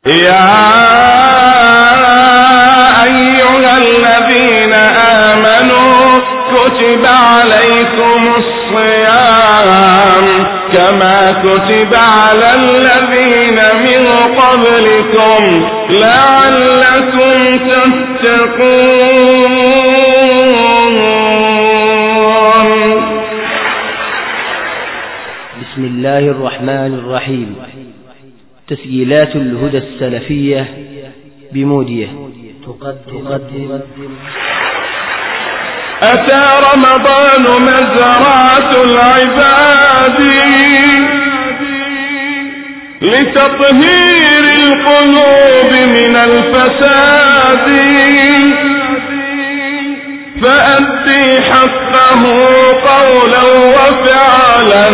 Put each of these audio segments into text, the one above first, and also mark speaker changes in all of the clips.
Speaker 1: يا أيها الذين آمنوا كتب عليكم الصيام كما كتب على الذين من قبلكم لعلكم تتقون.
Speaker 2: بسم الله الرحمن الرحيم. تسجيلات الهدى السلفية بمودية تقدم
Speaker 1: أتى رمضان مزرعة العباد لتطهير القلوب من الفساد فأدي حقه قولا وفعلا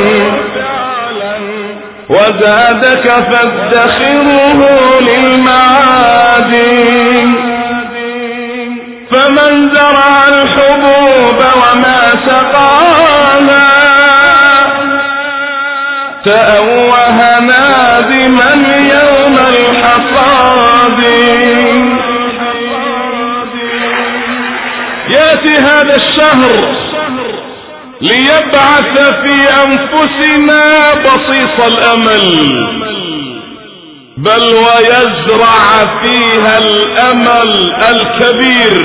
Speaker 1: وزادك فادخره للمعاد فمن زرع الحبوب وما سقاها تأوه نادما يوم الحصاد. يأتي هذا الشهر ليبعث في أنفسنا بصيص الأمل بل ويزرع فيها الأمل الكبير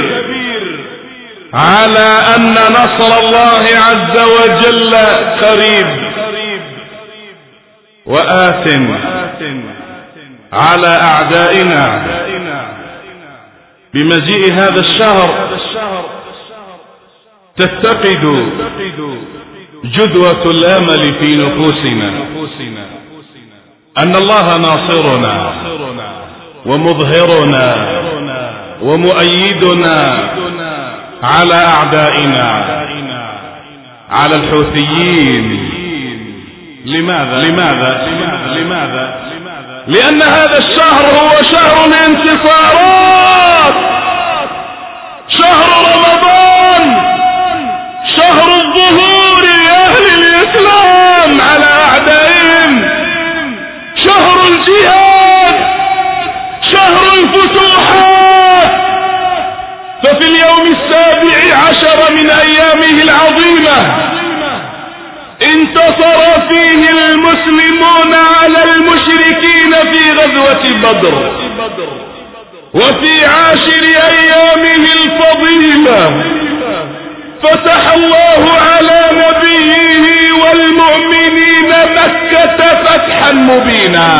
Speaker 1: على أن نصر الله عز وجل قريب. وآت على أعدائنا بمجيء هذا الشهر تتقد جدوة الأمل في نفوسنا أن الله ناصرنا ومظهرنا ومؤيدنا على أعدائنا على الحوثيين. لماذا؟ لأن هذا الشهر هو شهر الانتصارات، شهر رمضان، شهر الظهور لأهل الإسلام على أعدائهم، شهر الجهاد، شهر الفتوحات. ففي اليوم 17 من أيامه العظيمة انتصر فيه المسلمون على المشركين في غزوة بدر، وفي 10 أيامه الفضيلة فتح الله على نبيه والمؤمنين مكة فتحا مبينا،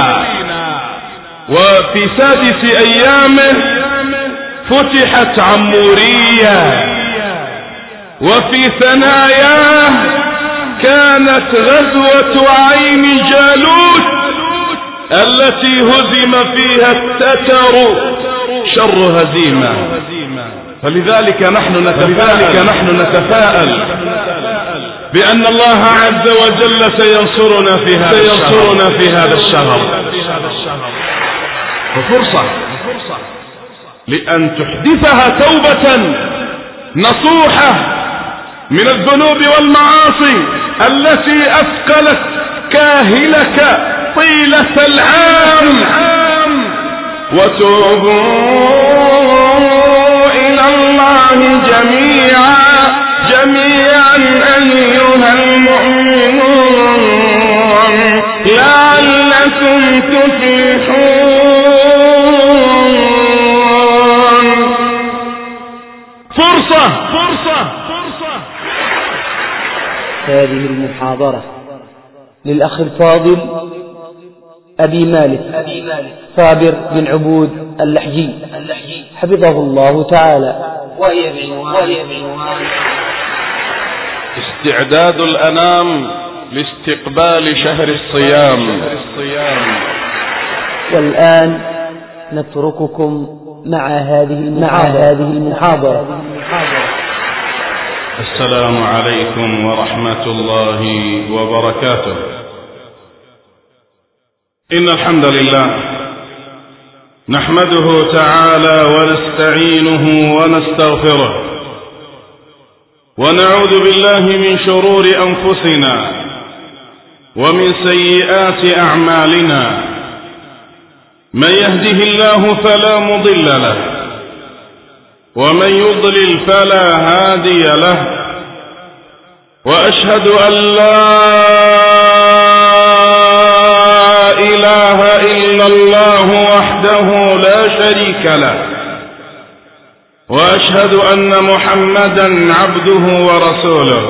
Speaker 1: وفي 6 أيامه فتحت عمورية، وفي ثناياه كانت غزوة عين جالوت التي هزم فيها التتر شر هزيمة. فلذلك نحن نتفاءل بأن الله عز وجل سينصرنا في هذا الشهر، وفرصة لأن تحدثها توبة نصوحة من الذنوب والمعاصي التي أثقلت كاهلك طيلة العام. وتوبوا إلى الله جميعا أيها المؤمنون لعلكم تفلحون. فرصة.
Speaker 2: هذه المحاضرة للأخ الفاضل أبي مالك صابر بن عبود اللحجي حفظه الله تعالى، وهي بعنوان
Speaker 1: استعداد الأنام لاستقبال شهر الصيام.
Speaker 2: والآن نترككم مع هذه المحاضرة.
Speaker 1: السلام عليكم ورحمة الله وبركاته. إن الحمد لله نحمده تعالى ونستعينه ونستغفره، ونعوذ بالله من شرور أنفسنا ومن سيئات أعمالنا، من يهده الله فلا مضل له ومن يضلل فلا هادي له وأشهد أن لا إله إلا الله وحده لا شريك له وأشهد أن محمدا عبده ورسوله.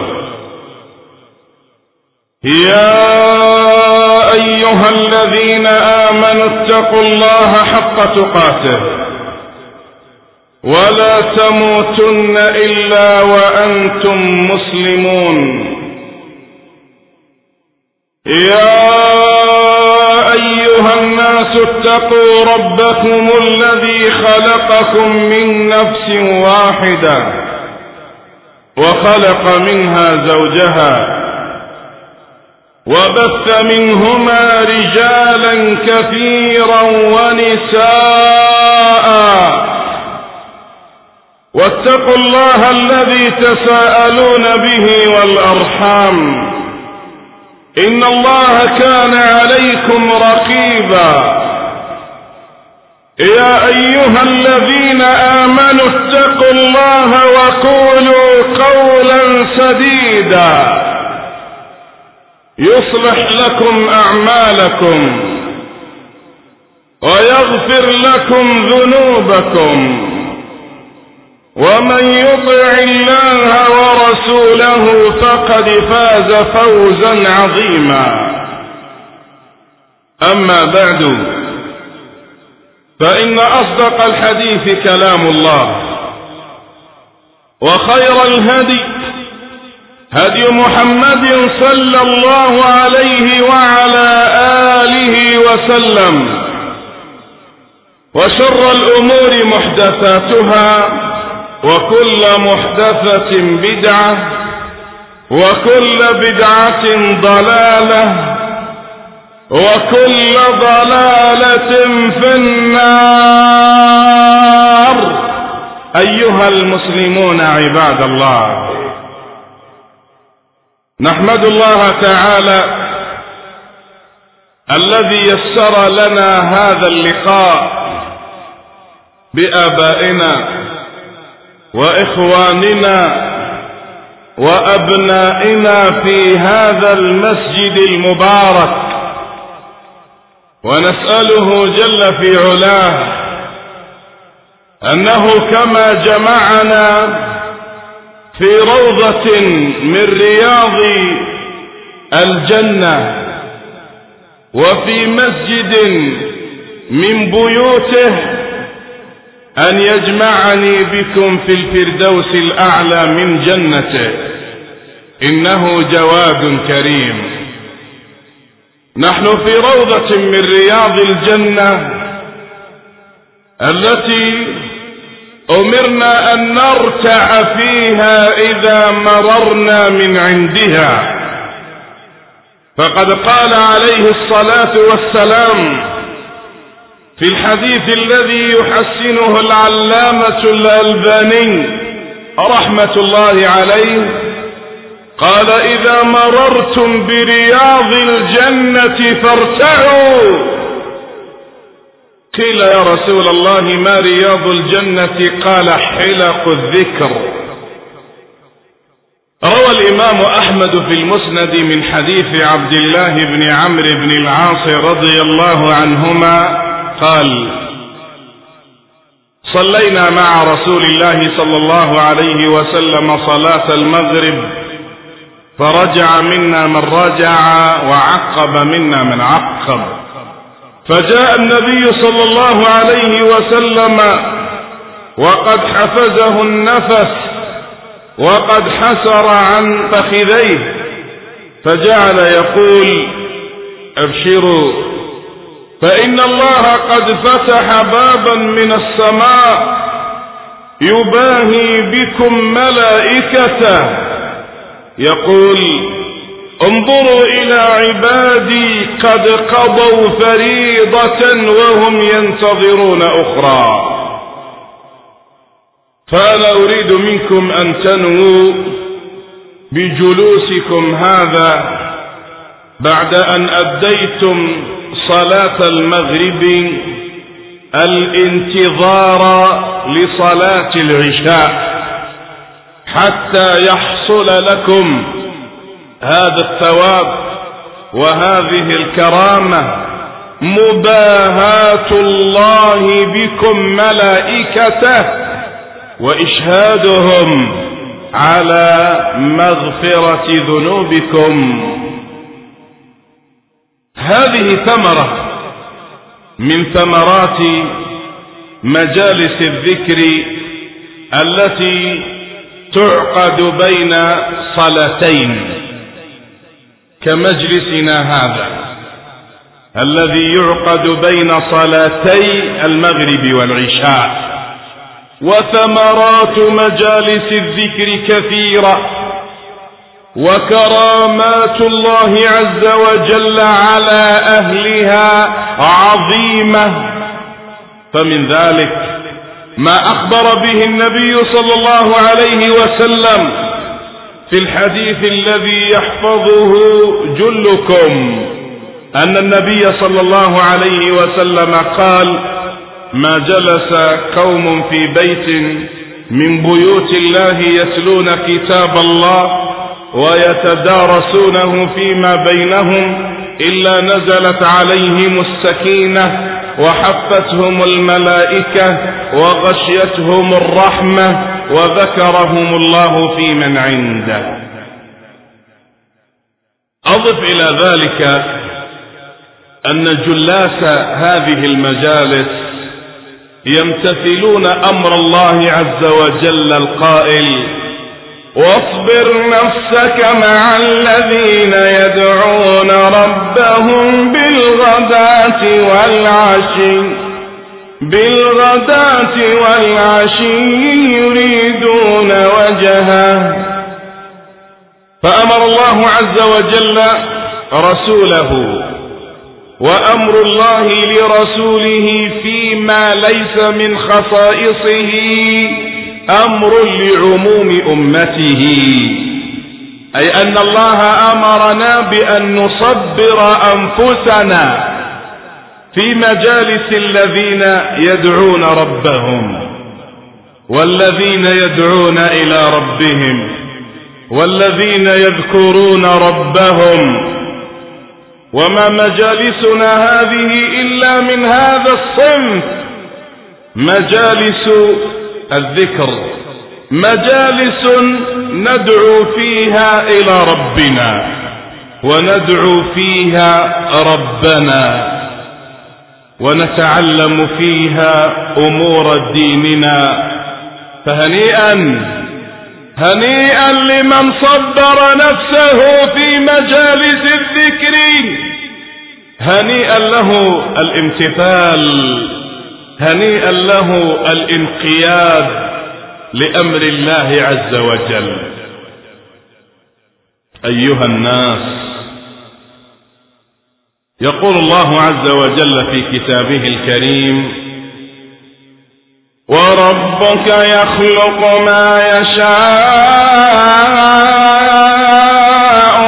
Speaker 1: يا أيها الذين آمنوا اتقوا الله حق تقاته ولا تموتن إلا وأنتم مسلمون. يا أيها الناس اتقوا ربكم الذي خلقكم من نفس واحدة وخلق منها زوجها وبث منهما رجالا كثيرا ونساء واتقوا الله الذي تساءلون به والأرحام إن الله كان عليكم رقيبا. يا أيها الذين آمنوا اتقوا الله وقولوا قولا سديدا يصلح لكم أعمالكم ويغفر لكم ذنوبكم ومن يطع الله ورسوله فقد فاز فوزا عظيما. أما بعد فإن أصدق الحديث كلام الله وخير الهدي هدي محمد صلى الله عليه وعلى آله وسلم وشر الأمور محدثاتها وكل محدثة بدعة وكل بدعة ضلالة وكل ضلالة في النار. أيها المسلمون عباد الله، نحمد الله تعالى الذي يسر لنا هذا اللقاء بآبائنا وإخواننا وأبنائنا في هذا المسجد المبارك، ونسأله جل في علاه أنه كما جمعنا في روضة من رياض الجنة وفي مسجد من بيوته أن يجمعني بكم في الفردوس الأعلى من جنته، إنه جواد كريم. نحن في روضة من رياض الجنة التي أمرنا أن نرتع فيها إذا مررنا من عندها، فقد قال عليه الصلاة والسلام في الحديث الذي يحسنه العلامة الألباني رحمة الله عليه، قال: إذا مررتم برياض الجنة فارتعوا. قيل: يا رسول الله ما رياض الجنة؟ قال: حلق الذكر. روى الإمام أحمد في المسند من حديث عبد الله بن عمرو بن العاص رضي الله عنهما قال: صلينا مع رسول الله صلى الله عليه وسلم صلاة المغرب، فرجع منا من رجع وعقب منا من عقب، فجاء النبي صلى الله عليه وسلم وقد حفزه النفس وقد حسر عن فخذيه، فجعل يقول: أبشروا فإن الله قد فتح بابا من السماء يباهي بكم ملائكته يقول: انظروا إلى عبادي قد قضوا فريضة وهم ينتظرون أخرى. فأنا أريد منكم أن تنووا بجلوسكم هذا بعد أن أديتم صلاة المغرب الانتظار لصلاة العشاء حتى يحصل لكم هذا الثواب وهذه الكرامة، مباهاة الله بكم ملائكته وإشهادهم على مغفرة ذنوبكم. هذه ثمرة من ثمرات مجالس الذكر التي تعقد بين صلاتين كمجلسنا هذا الذي يعقد بين صلاتي المغرب والعشاء. وثمرات مجالس الذكر كثيرة، وكرامات الله عز وجل على أهلها عظيمة. فمن ذلك ما أخبر به النبي صلى الله عليه وسلم في الحديث الذي يحفظه جلكم، أن النبي صلى الله عليه وسلم قال: ما جلس قوم في بيت من بيوت الله يتلون كتاب الله ويتدارسونه فيما بينهم إلا نزلت عليهم السكينة وحفتهم الملائكة وغشيتهم الرحمة وذكرهم الله في من عنده. أضف إلى ذلك أن جلاس هذه المجالس يمتثلون أمر الله عز وجل القائل: واصبر نفسك مع الذين يدعون ربهم بالغداة والعشي يريدون وجهه. فأمر الله عز وجل رسوله، وأمر الله لرسوله فيما ليس من خصائصه أمر لعموم أمته، أي أن الله أمرنا بأن نصبر أنفسنا في مجالس الذين يدعون ربهم والذين يدعون إلى ربهم والذين يذكرون ربهم. وما مجالسنا هذه إلا من هذا الصنف، مجالس الذكر، مجالس ندعو فيها إلى ربنا وندعو فيها ربنا ونتعلم فيها أمور ديننا. هنيئا لمن صبر نفسه في مجالس الذكر، هنيئا له الامتثال، هنيئا له الانقياد لأمر الله عز وجل. أيها الناس، يقول الله عز وجل في كتابه الكريم: وربك يخلق ما يشاء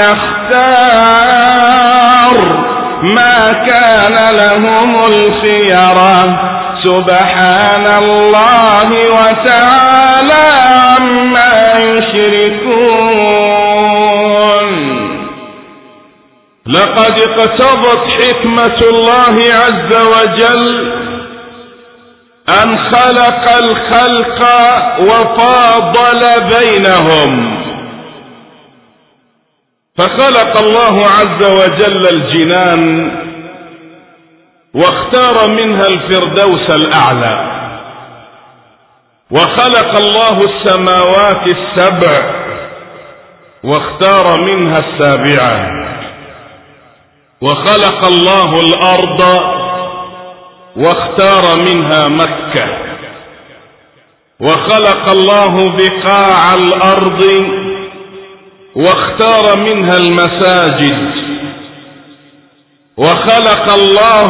Speaker 1: ويختار ما كان لهم الخيرة سبحان الله وتعالى عما يشركون. لقد اقتضت حكمة الله عز وجل أن خلق الخلق وفاضل بينهم، فخلق الله عز وجل الجنان واختار منها الفردوس الأعلى، وخلق الله السماوات السبع واختار منها السابعة، وخلق الله الأرض واختار منها مكة، وخلق الله بقاع الأرض واختار منها المساجد، وخلق الله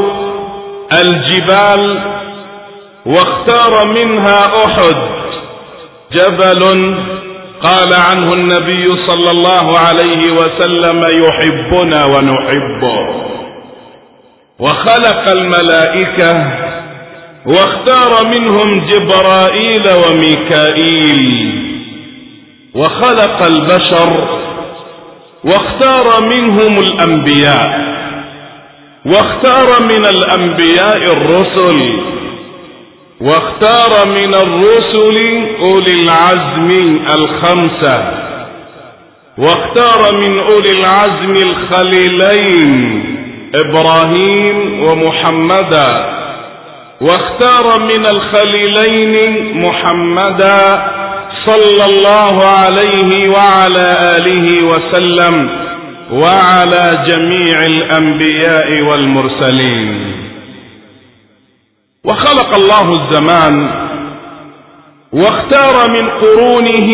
Speaker 1: الجبال واختار منها أحد، جبل قال عنه النبي صلى الله عليه وسلم: يحبنا ونحبه. وخلق الملائكة واختار منهم جبرائيل وميكائيل، وخلق البشر واختار منهم الأنبياء، واختار من الأنبياء الرسل، واختار من الرسل أولي العزم الخمسة، واختار من أولي العزم الخليلين إبراهيم ومحمدا، واختار من الخليلين محمدا صلى الله عليه وعلى آله وسلم وعلى جميع الأنبياء والمرسلين. وخلق الله الزمان واختار من قرونه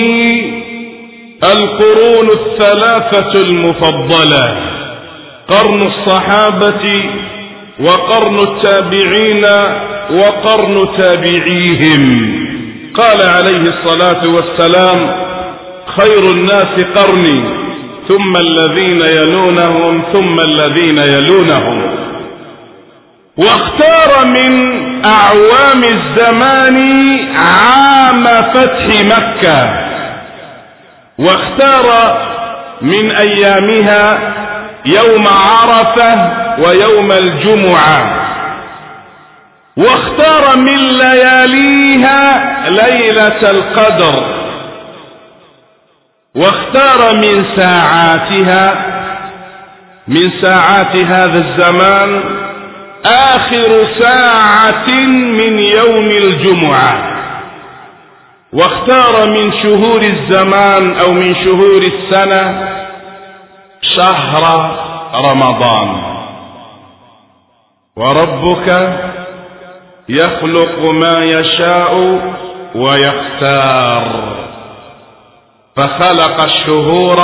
Speaker 1: القرون الثلاثة المفضلة، قرن الصحابة وقرن التابعين وقرن تابعيهم. قال عليه الصلاة والسلام: خير الناس قرني ثم الذين يلونهم ثم الذين يلونهم. واختار من أعوام الزمان عام فتح مكة، واختار من أيامها يوم عرفة ويوم الجمعة، واختار من لياليها ليلة القدر، واختار من ساعات هذا الزمان آخر ساعة من يوم الجمعة، واختار من شهور الزمان أو من شهور السنة شهر رمضان. وربك يخلق ما يشاء ويختار، فخلق الشهور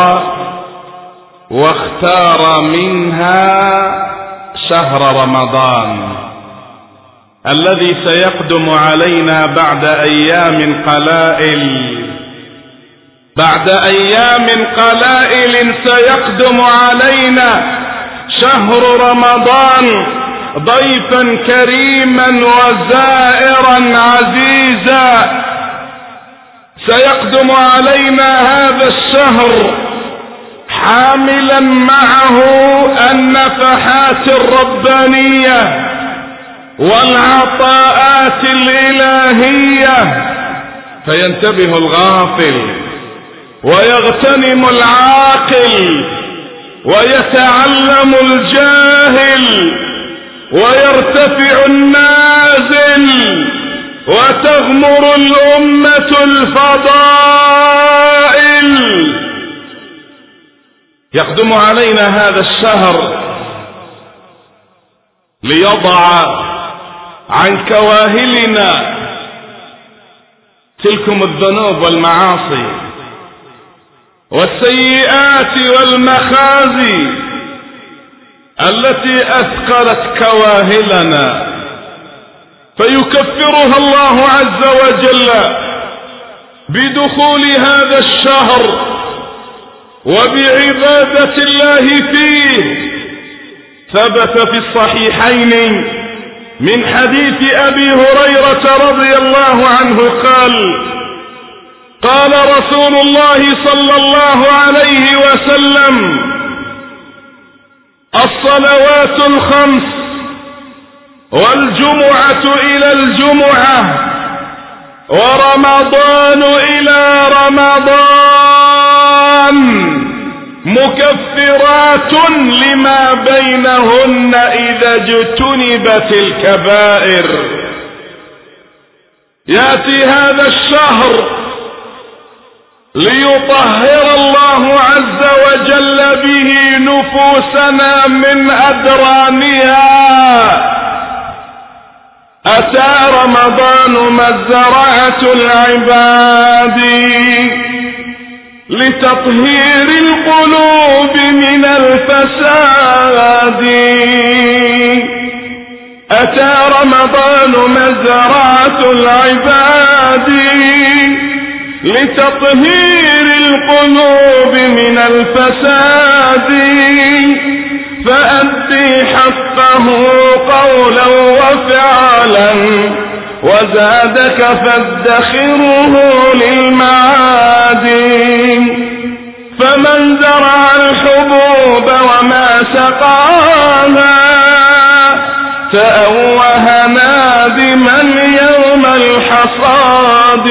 Speaker 1: واختار منها شهر رمضان الذي سيقدم علينا بعد أيام قلائل سيقدم علينا شهر رمضان ضيفا كريما وزائرا عزيزا. سيقدم علينا هذا الشهر حاملا معه النفحات الربانية والعطاءات الإلهية، فينتبه الغافل ويغتنم العاقل ويتعلم الجاهل ويرتفع النازل وتغمر الأمة الفضائل. يقدم علينا هذا الشهر ليضع عن كواهلنا تلكم الذنوب والمعاصي والسيئات والمخازي التي أثقلت كواهلنا، فيكفرها الله عز وجل بدخول هذا الشهر وبعبادة الله فيه. ثبت في الصحيحين من حديث أبي هريرة رضي الله عنه قال رسول الله صلى الله عليه وسلم: الصلوات الخمس والجمعة إلى الجمعة ورمضان إلى رمضان مكفرات لما بينهن إذا اجتنبت الكبائر. يأتي هذا الشهر ليطهر الله عز وجل به نفوسنا من أدرانها. أتى رمضان مزرعة العباد لتطهير القلوب من الفساد. أتى رمضان مزرعة العباد لتطهير القلوب من الفساد فأدي حقه قولا وفعلا، وزادك فادخره للمعاد. فمن زرع الحبوب وما سقاها تأوه نادما يوم الحصاد.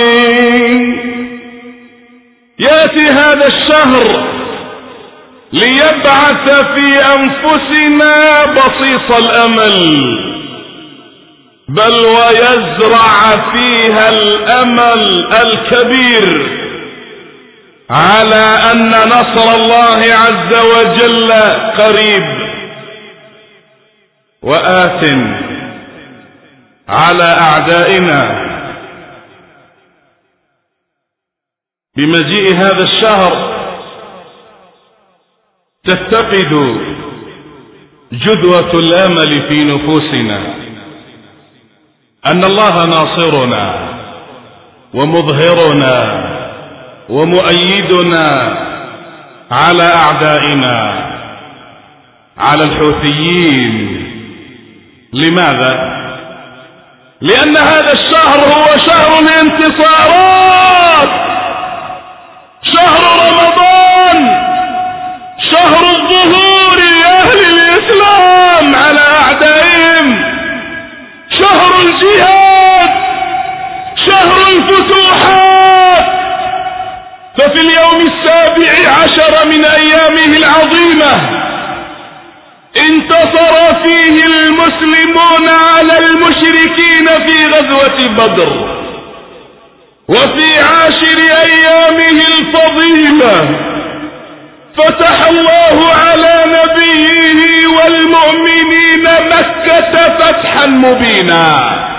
Speaker 1: يأتي هذا الشهر ليبعث في أنفسنا بصيص الأمل، بل ويزرع فيها الأمل الكبير على أن نصر الله عز وجل قريب وآت على أعدائنا. بمجيء هذا الشهر تتقد جذوة الأمل في نفوسنا أن الله ناصرنا ومظهرنا ومؤيدنا على أعدائنا، على الحوثيين. لماذا؟ لأن هذا الشهر هو شهر الانتصارات، شهر رمضان، شهر الظهور لأهل الإسلام على أعدائهم، شهر الجهاد، شهر الفتوحات. ففي اليوم 17 من أيامه العظيمة انتصر فيه المسلمون على المشركين في غزوة بدر. وفي 10 أيامه الفضيلة فتح الله على نبيه والمؤمنين مكة فتحا مبينا.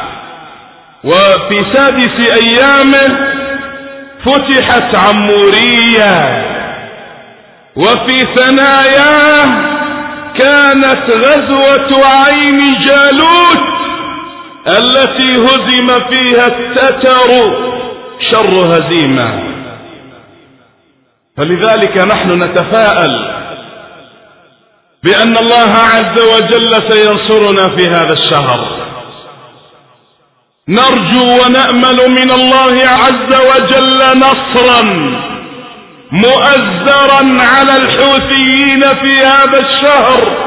Speaker 1: وفي 6 أيامه فتحت عمورية. وفي ثناياه كانت غزوة عين جالوت التي هزم فيها التتر شر هزيمة. فلذلك نحن نتفاءل بأن الله عز وجل سينصرنا في هذا الشهر. نرجو ونأمل من الله عز وجل نصرا مؤزرا على الحوثيين في هذا الشهر،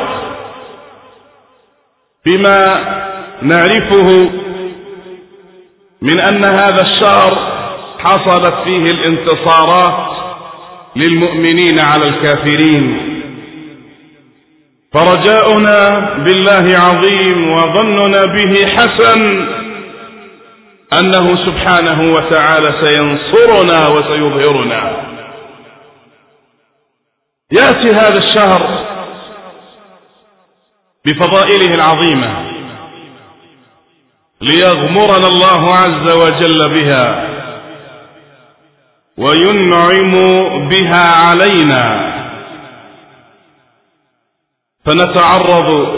Speaker 1: بما نعرفه من أن هذا الشهر حصلت فيه الانتصارات للمؤمنين على الكافرين. فرجاؤنا بالله عظيم وظننا به حسن أنه سبحانه وتعالى سينصرنا وسيظهرنا. يأتي هذا الشهر بفضائله العظيمة ليغمرنا الله عز وجل بها وينعم بها علينا، فنتعرض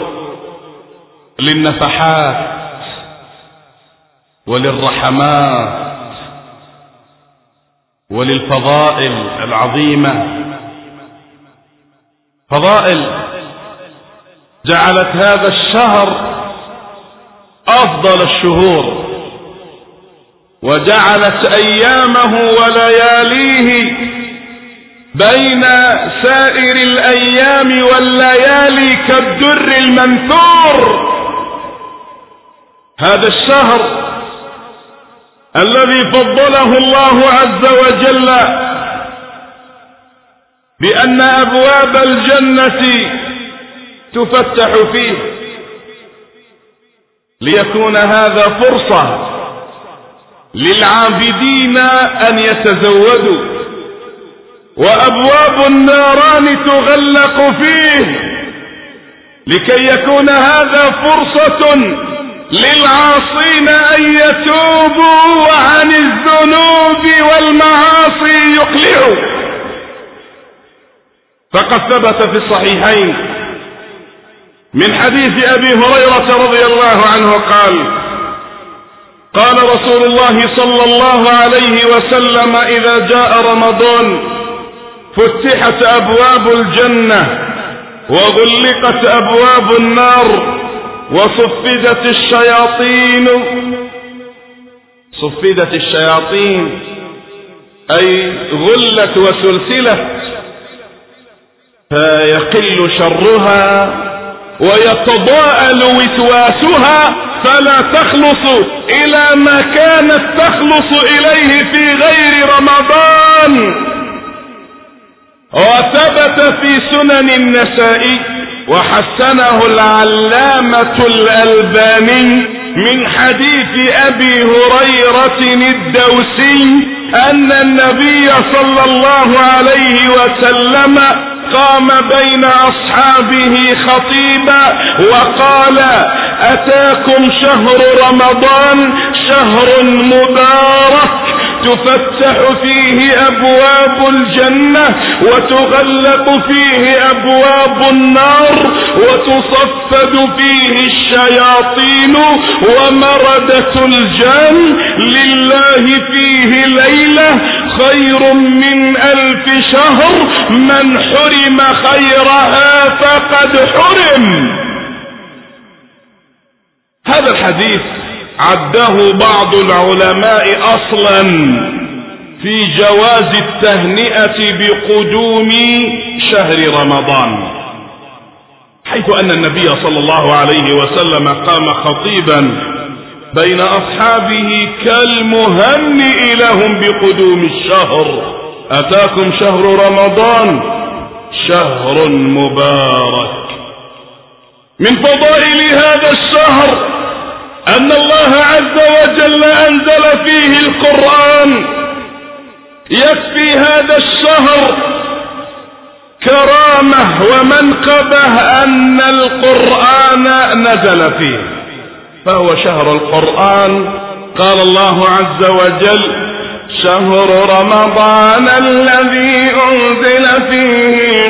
Speaker 1: للنفحات وللرحمات وللفضائل العظيمة، فضائل جعلت هذا الشهر أفضل الشهور، وجعلت أيامه ولياليه بين سائر الأيام والليالي كالدر المنثور. هذا الشهر الذي فضله الله عز وجل بأن أبواب الجنة تفتح فيه، ليكون هذا فرصة للعابدين أن يتزودوا، وأبواب النيران تغلق فيه، لكي يكون هذا فرصة للعاصين أن يتوبوا وعن الذنوب والمعاصي يقلعوا. فقد ثبت في الصحيحين من حديث أبي هريرة رضي الله عنه قال: قال رسول الله صلى الله عليه وسلم: إذا جاء رمضان فتحت أبواب الجنة وغلقت أبواب النار وصفدت الشياطين. صفدت الشياطين أي غلت وسلسلت، فيقل شرها ويتضاءل وسواسها، فلا تخلص إلى ما كانت تخلص إليه في غير رمضان. وثبت في سنن النسائي وحسنه العلامة الألباني من حديث أبي هريرة الدوسي أن النبي صلى الله عليه وسلم قام بين أصحابه خطيبا وقال: أتاكم شهر رمضان، شهر مبارك تفتح فيه أبواب الجنة وتغلق فيه أبواب النار وتصفد فيه الشياطين ومردة الجن، لله فيه ليلة خير من 1000 شهر، من حرم خيرها فقد حرم. هذا الحديث عده بعض العلماء أصلا في جواز التهنئة بقدوم شهر رمضان، حيث أن النبي صلى الله عليه وسلم قام خطيبا بين أصحابه كالمهنئ لهم بقدوم الشهر: أتاكم شهر رمضان شهر مبارك. من فضائل هذا الشهر أن الله عز وجل أنزل فيه القرآن. يكفي هذا الشهر كرامة ومنقبة أن القرآن نزل فيه، فهو شهر القرآن. قال الله عز وجل: شهر رمضان الذي أنزل فيه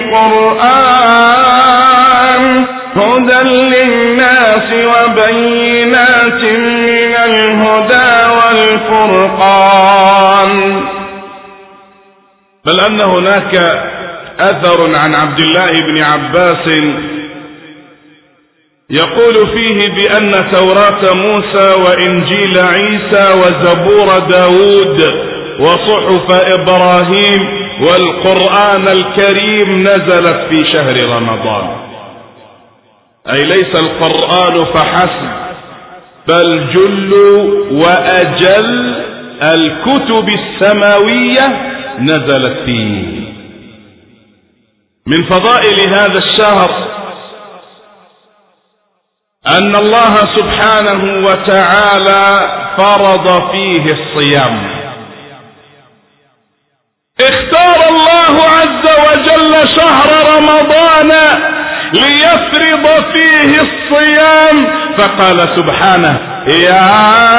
Speaker 1: القرآن هدى للناس وبينات من الهدى والفرقان. بل أن هناك أثر عن عبد الله بن عباس يقول فيه بأن توراة موسى وإنجيل عيسى وزبور داود وصحف إبراهيم والقرآن الكريم نزلت في شهر رمضان. أي ليس القرآن فحسب، بل جل وأجل الكتب السماوية نزلت فيه. من فضائل هذا الشهر أن الله سبحانه وتعالى فرض فيه الصيام. اختار الله عز وجل شهر رمضان ليفرض فيه الصيام، فقال سبحانه: يا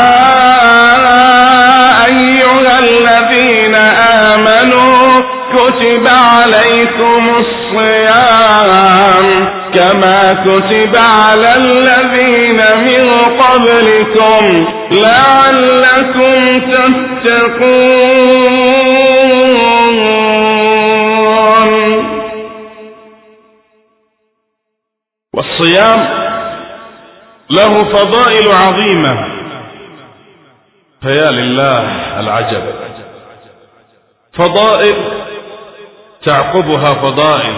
Speaker 1: أيها الذين آمنوا كتب عليكم الصيام كما كتب على الذين من قبلكم لعلكم تتقون. والصيام له فضائل عظيمة، فيا لله العجب، فضائل تعقبها فضائل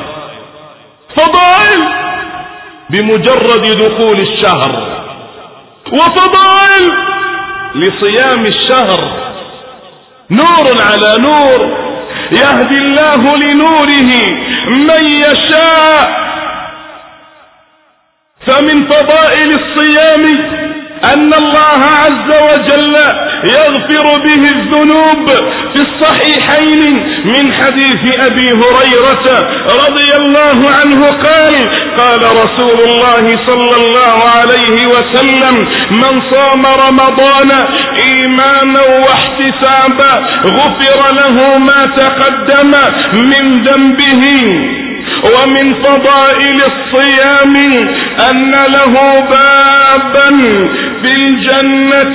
Speaker 1: بمجرد دخول الشهر، وفضائل لصيام الشهر نور على نور، يهدي الله لنوره من يشاء. فمن فضائل الصيام أن الله عز وجل يغفر به الذنوب في الصحيحين من حديث أبي هريرة رضي الله عنه قال: قال رسول الله صلى الله عليه وسلم: من صام رمضان إيمانا واحتسابا غفر له ما تقدم من ذنبه. ومن فضائل الصيام أن له بابا في الجنة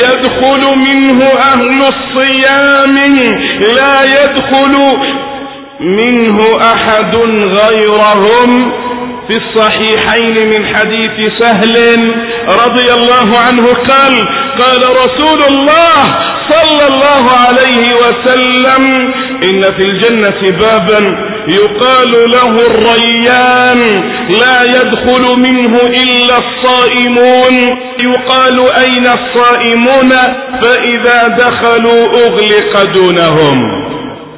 Speaker 1: يدخل منه أهل الصيام لا يدخل منه أحد غيرهم. في الصحيحين من حديث سهل رضي الله عنه قال رسول الله صلى الله عليه وسلم: إن في الجنة بابا يقال له الريان لا يدخل منه إلا الصائمون، يقال: أين الصائمون؟ فإذا دخلوا أغلق دونهم.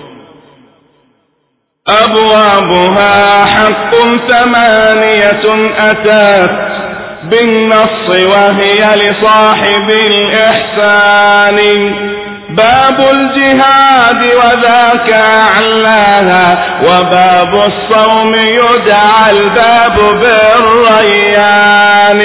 Speaker 1: أبوابها حق 8 أتات بالنص وهي لصاحب الإحسان. باب الجهاد وذاك أعلاها، وباب الصوم يدعى الباب بالريان.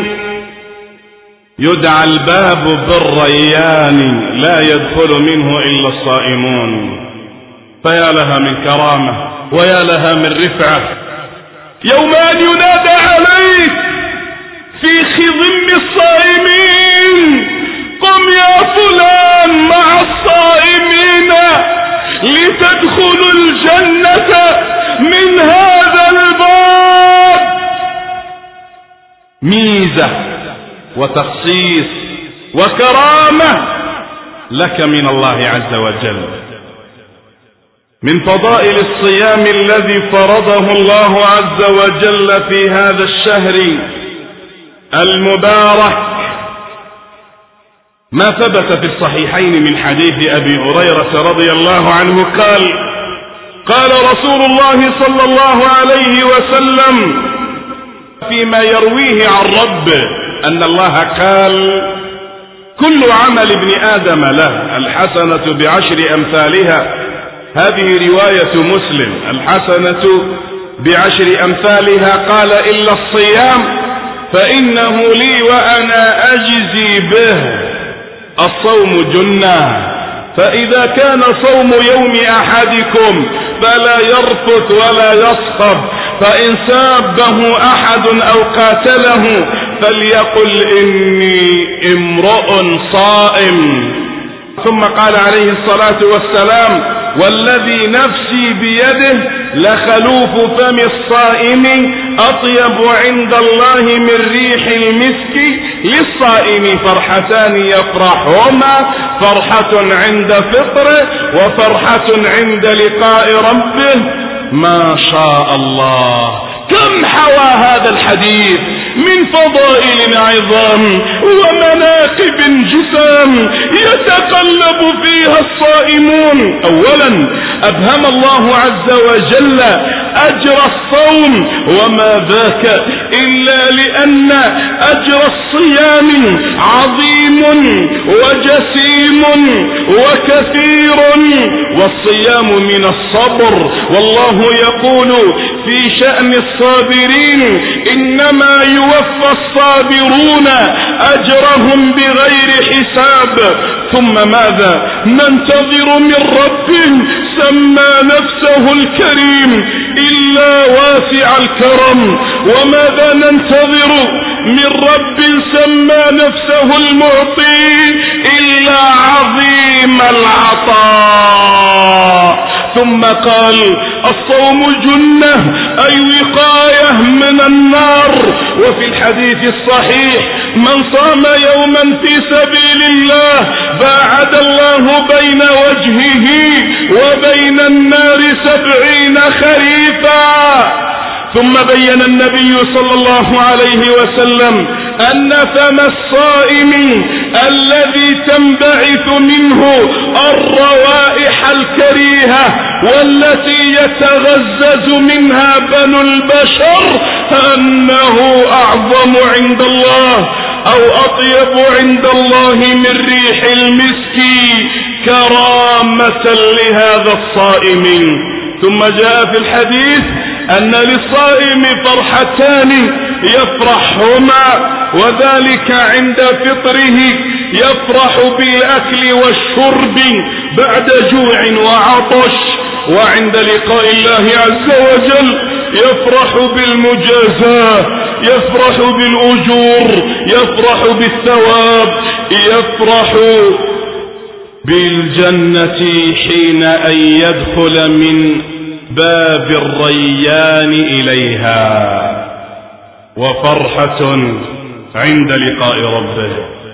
Speaker 1: يدعى الباب بالريان لا يدخل منه إلا الصائمون. فيا لها من كرامة ويا لها من رفعة يوم أن ينادى عليك في خضم الصائمين: قم يا فلان مع الصائمين لتدخلوا الجنة من هذا الباب. ميزة وتخصيص وكرامة لك من الله عز وجل. من فضائل الصيام الذي فرضه الله عز وجل في هذا الشهر المبارك ما ثبت في الصحيحين من حديث أبي هريرة رضي الله عنه قال رسول الله صلى الله عليه وسلم فيما يرويه عن ربه أن الله قال: كل عمل ابن آدم له الحسنة ب10 أمثالها. هذه رواية مسلم: الحسنة ب10 أمثالها. قال: إلا الصيام فإنه لي وأنا أجزي به. الصوم جنة، فإذا كان صوم يوم أحدكم فلا يرفث ولا يصخب، فإن سابه أحد أو قاتله فليقل إني امرؤ صائم. ثم قال عليه الصلاة والسلام: والذي نفسي بيده لخلوف فم الصائم أطيب عند الله من ريح المسك. للصائم فرحتان يفرحهما: فرحة عند فطره وفرحة عند لقاء ربه. ما شاء الله، كم حوى هذا الحديث من فضائل عظام ومناقب جسام يتقلب فيها الصائمون. أولا أبهم الله عز وجل أجر الصوم، وما ذاك إلا لأن أجر الصيام عظيم وجسيم وكثير، والصيام من الصبر. والله يقول في شأن الصابرين: إنما يوفى الصابرون أجرهم بغير حساب. ثم ماذا ننتظر من رب سمى نفسه الكريم إلا واسع الكرم؟ وماذا ننتظر من رب سمى نفسه المعطي إلا عظيم العطاء؟ ثم قال: الصوم جنة، أي وقاية من النار. وفي الحديث الصحيح: من صام يوما في سبيل الله باعد الله بين وجهه وبين النار 70 خريفا. ثم بين النبي صلى الله عليه وسلم أن فم الصائم الذي تنبعث منه الروائح الكريهة والتي يتغزز منها بنو البشر أنه أعظم عند الله أو أطيب عند الله من ريح المسك كرامة لهذا الصائم. ثم جاء في الحديث أن للصائم فرحتان يفرحهما، وذلك عند فطره يفرح بالأكل والشرب بعد جوع وعطش، وعند لقاء الله عز وجل يفرح بالمجازاة، يفرح بالأجور، يفرح بالثواب، يفرح بالجنة حين أن يدخل من باب الريان إليها، وفرحة عند لقاء ربه.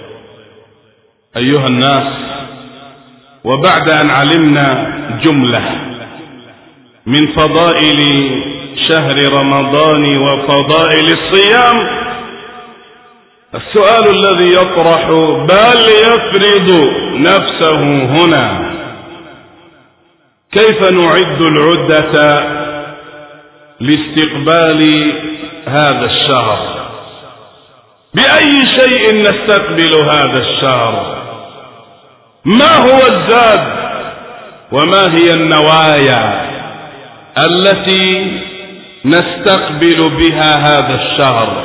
Speaker 1: أيها الناس، وبعد أن علمنا جملة من فضائل شهر رمضان وفضائل الصيام، السؤال الذي يطرح بل يفرض نفسه هنا: كيف نعد العدة لاستقبال هذا الشهر؟ بأي شيء نستقبل هذا الشهر؟ ما هو الزاد وما هي النوايا التي نستقبل بها هذا الشهر؟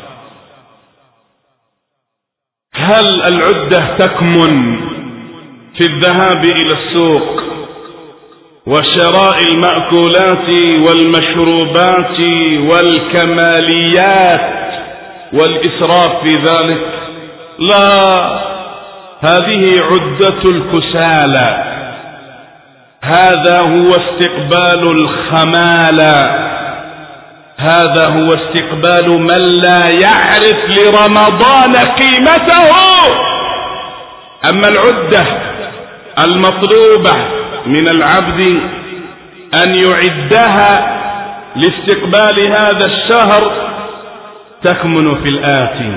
Speaker 1: هل العدة تكمن في الذهاب إلى السوق وشراء المأكولات والمشروبات والكماليات والإسراف في ذلك؟ لا، هذه عدة الكسالى، هذا هو استقبال الخمالة، هذا هو استقبال من لا يعرف لرمضان قيمته. أما العدة المطلوبة من العبد أن يعدها لاستقبال هذا الشهر تكمن في الآتي: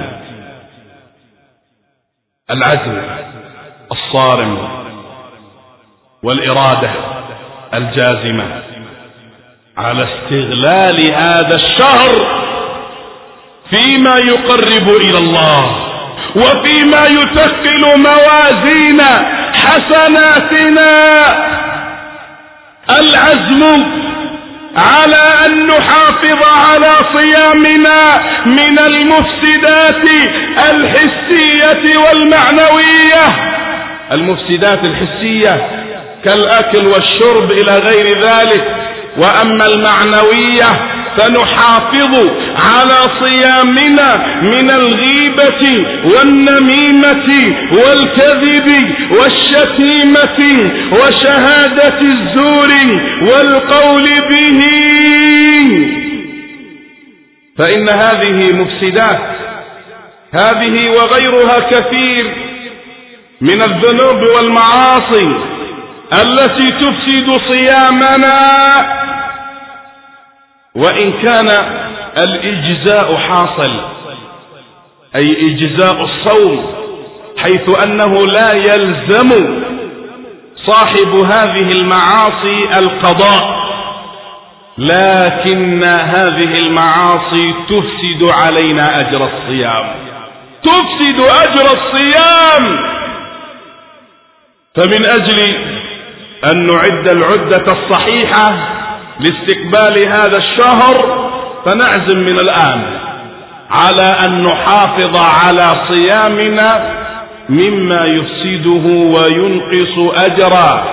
Speaker 1: العزم الصارم والإرادة الجازمة على استغلال هذا الشهر فيما يقرب إلى الله وفيما يثقل موازين حسناتنا. العزم على أن نحافظ على صيامنا من المفسدات الحسية والمعنوية. المفسدات الحسية كالأكل والشرب إلى غير ذلك، وأما المعنوية فنحافظ على صيامنا من الغيبة والنميمة والكذب والشتيمة وشهادة الزور والقول به، فإن هذه مفسدات، هذه وغيرها كثير من الذنوب والمعاصي التي تفسد صيامنا. وإن كان الإجزاء حاصل، أي إجزاء الصوم، حيث أنه لا يلزم صاحب هذه المعاصي القضاء، لكن هذه المعاصي تفسد علينا أجر الصيام، تفسد أجر الصيام. فمن أجل أن نعد العدة الصحيحة لاستقبال هذا الشهر فنعزم من الآن على أن نحافظ على صيامنا مما يفسده وينقص أجرا.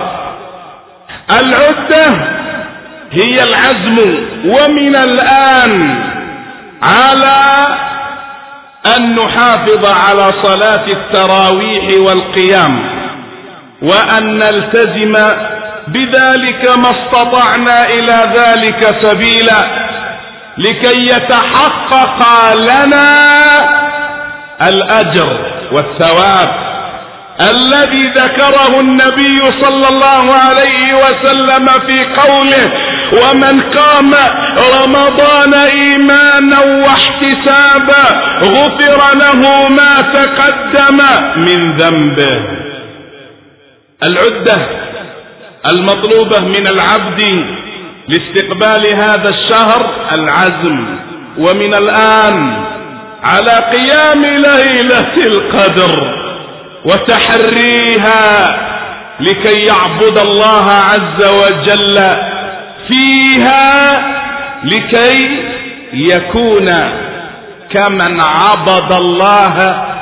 Speaker 1: العدة هي العزم ومن الآن على أن نحافظ على صلاة التراويح والقيام، وأن نلتزم بذلك ما استطعنا إلى ذلك سبيلا، لكي يتحقق لنا الأجر والثواب الذي ذكره النبي صلى الله عليه وسلم في قوله: ومن قام رمضان إيمانا واحتسابا غفر له ما تقدم من ذنبه. العدة المطلوبة من العبد لاستقبال هذا الشهر العزم، ومن الآن على قيام ليلة القدر وتحريها لكي يعبد الله عز وجل فيها، لكي يكون كمن عبد الله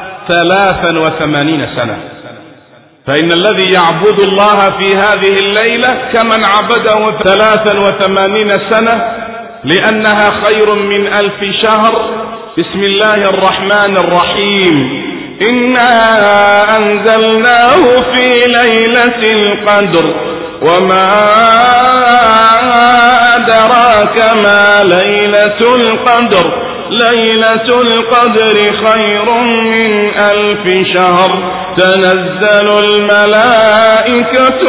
Speaker 1: 83 سنة. فإن الذي يعبد الله في هذه الليلة كمن عبده 83 سنة، لأنها خير من 1000 شهر. بسم الله الرحمن الرحيم: إنا أنزلناه في ليلة القدر وما أدراك ما ليلة القدر ليلة القدر خير من 1000 شهر تنزل الملائكة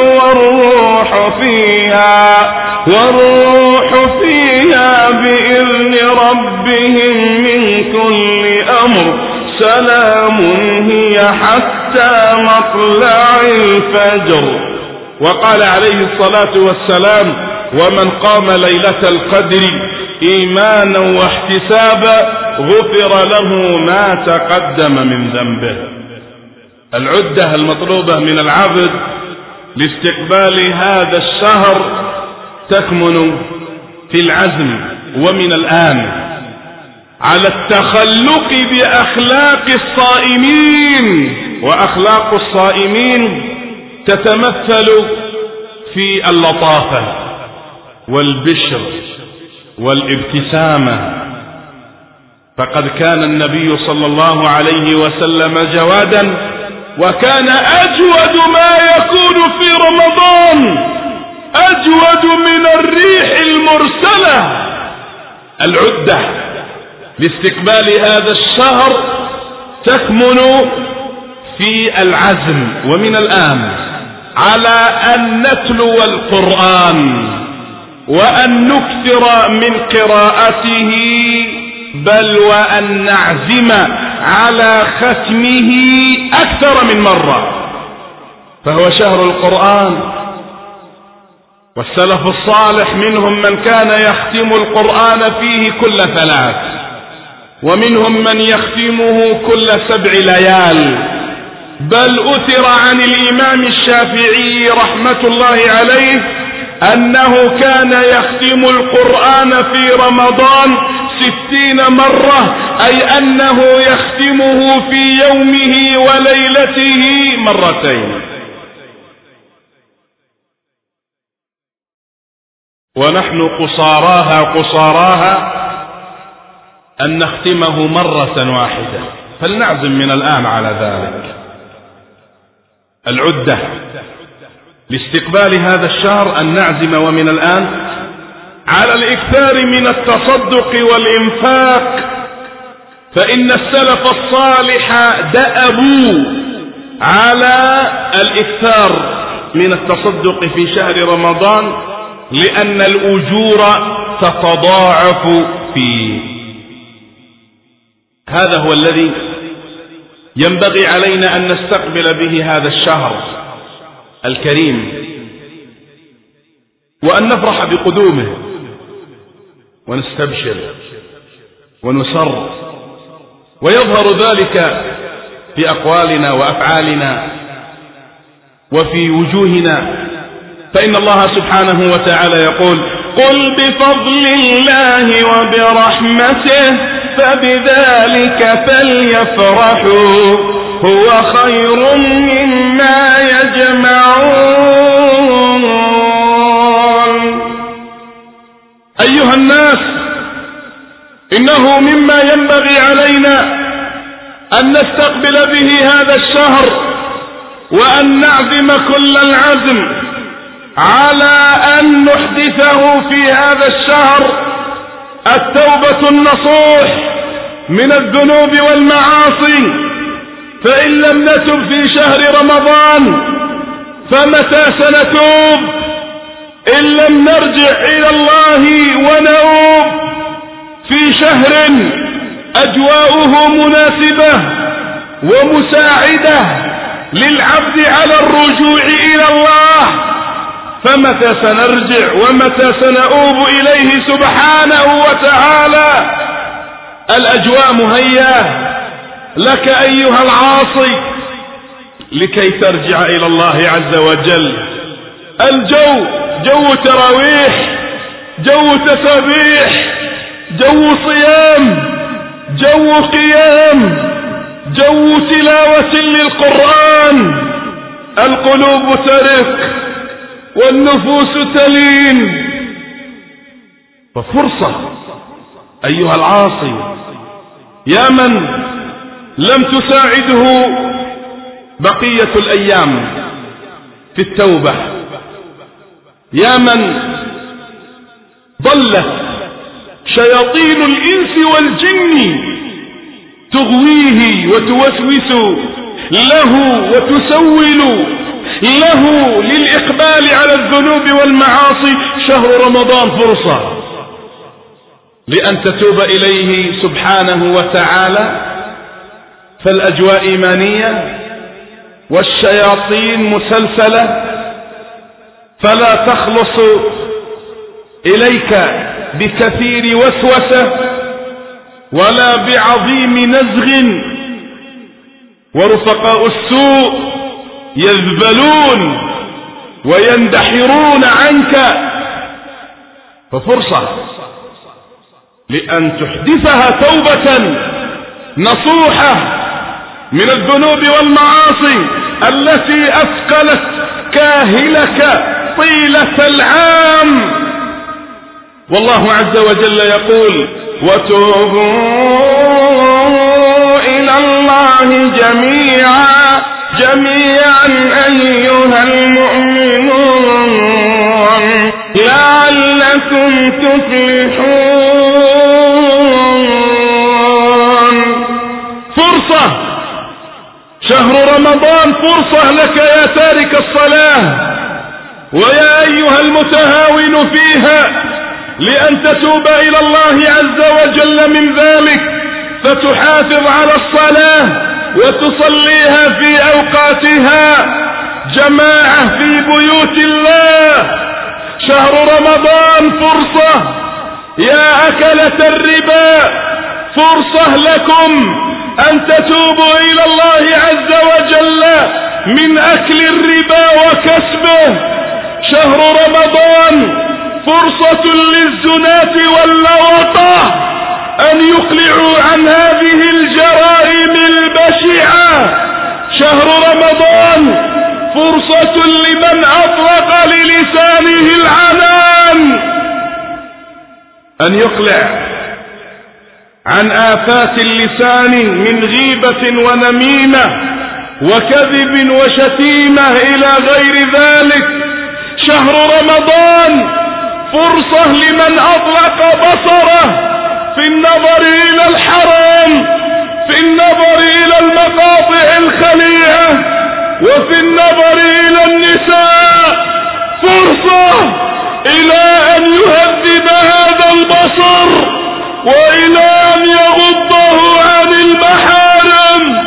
Speaker 1: والروح فيها بإذن ربهم من كل أمر سلام هي حتى مطلع الفجر. وقال عليه الصلاة والسلام: ومن قام ليلة القدر إيمانا واحتسابا غفر له ما تقدم من ذنبه. العدة المطلوبة من العبد لاستقبال هذا الشهر تكمن في العزم ومن الآن على التخلق بأخلاق الصائمين. وأخلاق الصائمين تتمثل في اللطافة والبشر والابتسامة، فقد كان النبي صلى الله عليه وسلم جوادا، وكان أجود ما يكون في رمضان، أجود من الريح المرسلة. العدة لاستقبال هذا الشهر تكمن في العزم ومن الآن على أن نتلو القرآن وأن نكثر من قراءته، بل وأن نعزم على ختمه أكثر من مرة، فهو شهر القرآن. والسلف الصالح منهم من كان يختم القرآن فيه كل 3، ومنهم من يختمه كل 7 ليال، بل أثر عن الإمام الشافعي رحمة الله عليه أنه كان يختم القرآن في رمضان 60 مرة، أي أنه يختمه في يومه وليلته 2 مرة. ونحن قصاراها أن نختمه 1 مرة واحدة، فلنعزم من الآن على ذلك. العدة لاستقبال هذا الشهر أن نعزم ومن الآن على الإكثار من التصدق والإنفاق، فإن السلف الصالح دأبوا على الإكثار من التصدق في شهر رمضان، لأن الأجور تتضاعف فيه. هذا هو الذي ينبغي علينا أن نستقبل به هذا الشهر الكريم، وأن نفرح بقدومه ونستبشر ونسر، ويظهر ذلك في أقوالنا وأفعالنا وفي وجوهنا، فإن الله سبحانه وتعالى يقول: قل بفضل الله وبرحمته فبذلك فليفرحوا هو خير مما يجمعون. أيها الناس، إنه مما ينبغي علينا أن نستقبل به هذا الشهر، وأن نعزم كل العزم على أن نحدثه في هذا الشهر التوبة النصوح من الذنوب والمعاصي. فإن لم نتب في شهر رمضان فمتى سنتوب؟ إن لم نرجع إلى الله ونؤوب في شهر أجواؤه مناسبة ومساعدة للعبد على الرجوع إلى الله، فمتى سنرجع ومتى سنؤوب إليه سبحانه وتعالى؟ الأجواء مهيئة لك أيها العاصي لكي ترجع إلى الله عز وجل. الجو جو تراويح، جو تسابيح، جو صيام، جو قيام، جو تلاوة للقرآن. القلوب ترق والنفوس تلين، ففرصة أيها العاصي، يا من لم تساعده بقية الأيام في التوبة، يا من ضلت شياطين الإنس والجن تغويه وتوسوس له وتسول له للإقبال على الذنوب والمعاصي. شهر رمضان فرصة لأن تتوب إليه سبحانه وتعالى، فالأجواء إيمانية والشياطين مسلسلة، فلا تخلص إليك بكثير وسوسة ولا بعظيم نزغ، ورفقاء السوء يذبلون ويندحرون عنك، ففرصة لأن تحدثها توبة نصوحة من الذنوب والمعاصي التي أثقلت كاهلك طيلة العام. والله عز وجل يقول: وتوبوا إلى الله جميعا أيها المؤمنون لعلكم تفلحون. فرصة، شهر رمضان فرصة لك يا تارك الصلاة ويا أيها المتهاون فيها لأن تتوب إلى الله عز وجل من ذلك، فتحافظ على الصلاة وتصليها في أوقاتها جماعة في بيوت الله. شهر رمضان فرصة يا أكلة الربا، فرصة لكم أن تتوبوا إلى الله عز وجل من أكل الربا وكسبه. شهر رمضان فرصة للزناة واللواطة أن يقلعوا عن هذه الجرائم البشعة. شهر رمضان فرصة لمن أطلق للسانه العنان أن يقلع عن آفات اللسان من غيبة ونميمة وكذب وشتيمة إلى غير ذلك. شهر رمضان فرصة لمن أطلق بصره في النظر إلى الحرام، في النظر إلى المقاطع الخليعة، وفي النظر إلى النساء، فرصة إلى أن يهذب هذا البصر وإلى أن يغضه عن المحارم.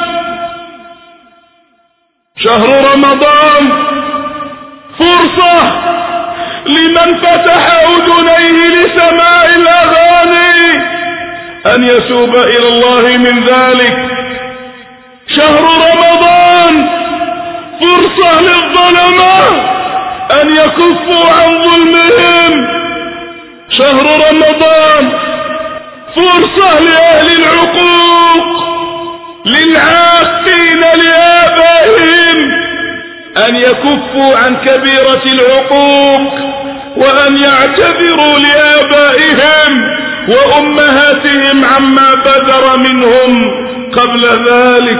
Speaker 1: شهر رمضان فرصة لمن فتح أذنيه لسماع الأغاني أن يتوب إلى الله من ذلك. شهر رمضان فرصة للظلمة أن يكفوا عن ظلمهم. شهر رمضان فرصة لأهل العقوق للعاقين لآبائهم أن يكفوا عن كبيرة العقوق وأن يعتذروا لآبائهم وأمهاتهم عما بدر منهم قبل ذلك.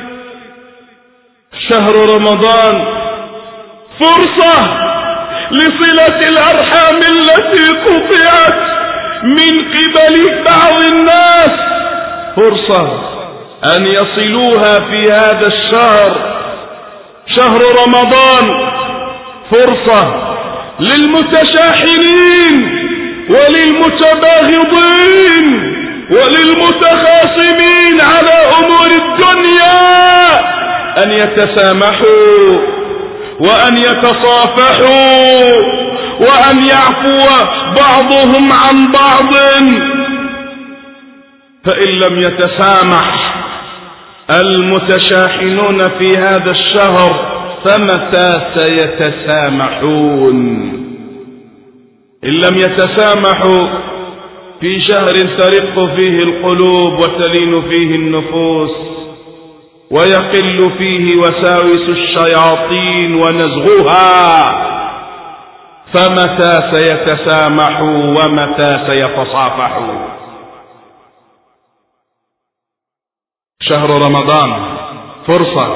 Speaker 1: شهر رمضان فرصة لصلة الأرحام التي قطعت من قبل بعض الناس، فرصة أن يصلوها في هذا الشهر. شهر رمضان فرصة للمتشاحنين وللمتباغضين وللمتخاصمين على أمور الدنيا أن يتسامحوا وأن يتصافحوا وأن يعفو بعضهم عن بعض. فإن لم يتسامح المتشاحنون في هذا الشهر فمتى سيتسامحون؟ إن لم يتسامحوا في شهر ترق فيه القلوب وتلين فيه النفوس ويقل فيه وساوس الشياطين ونزغها، فمتى سيتسامحوا ومتى سيتصافحوا؟ شهر رمضان فرصة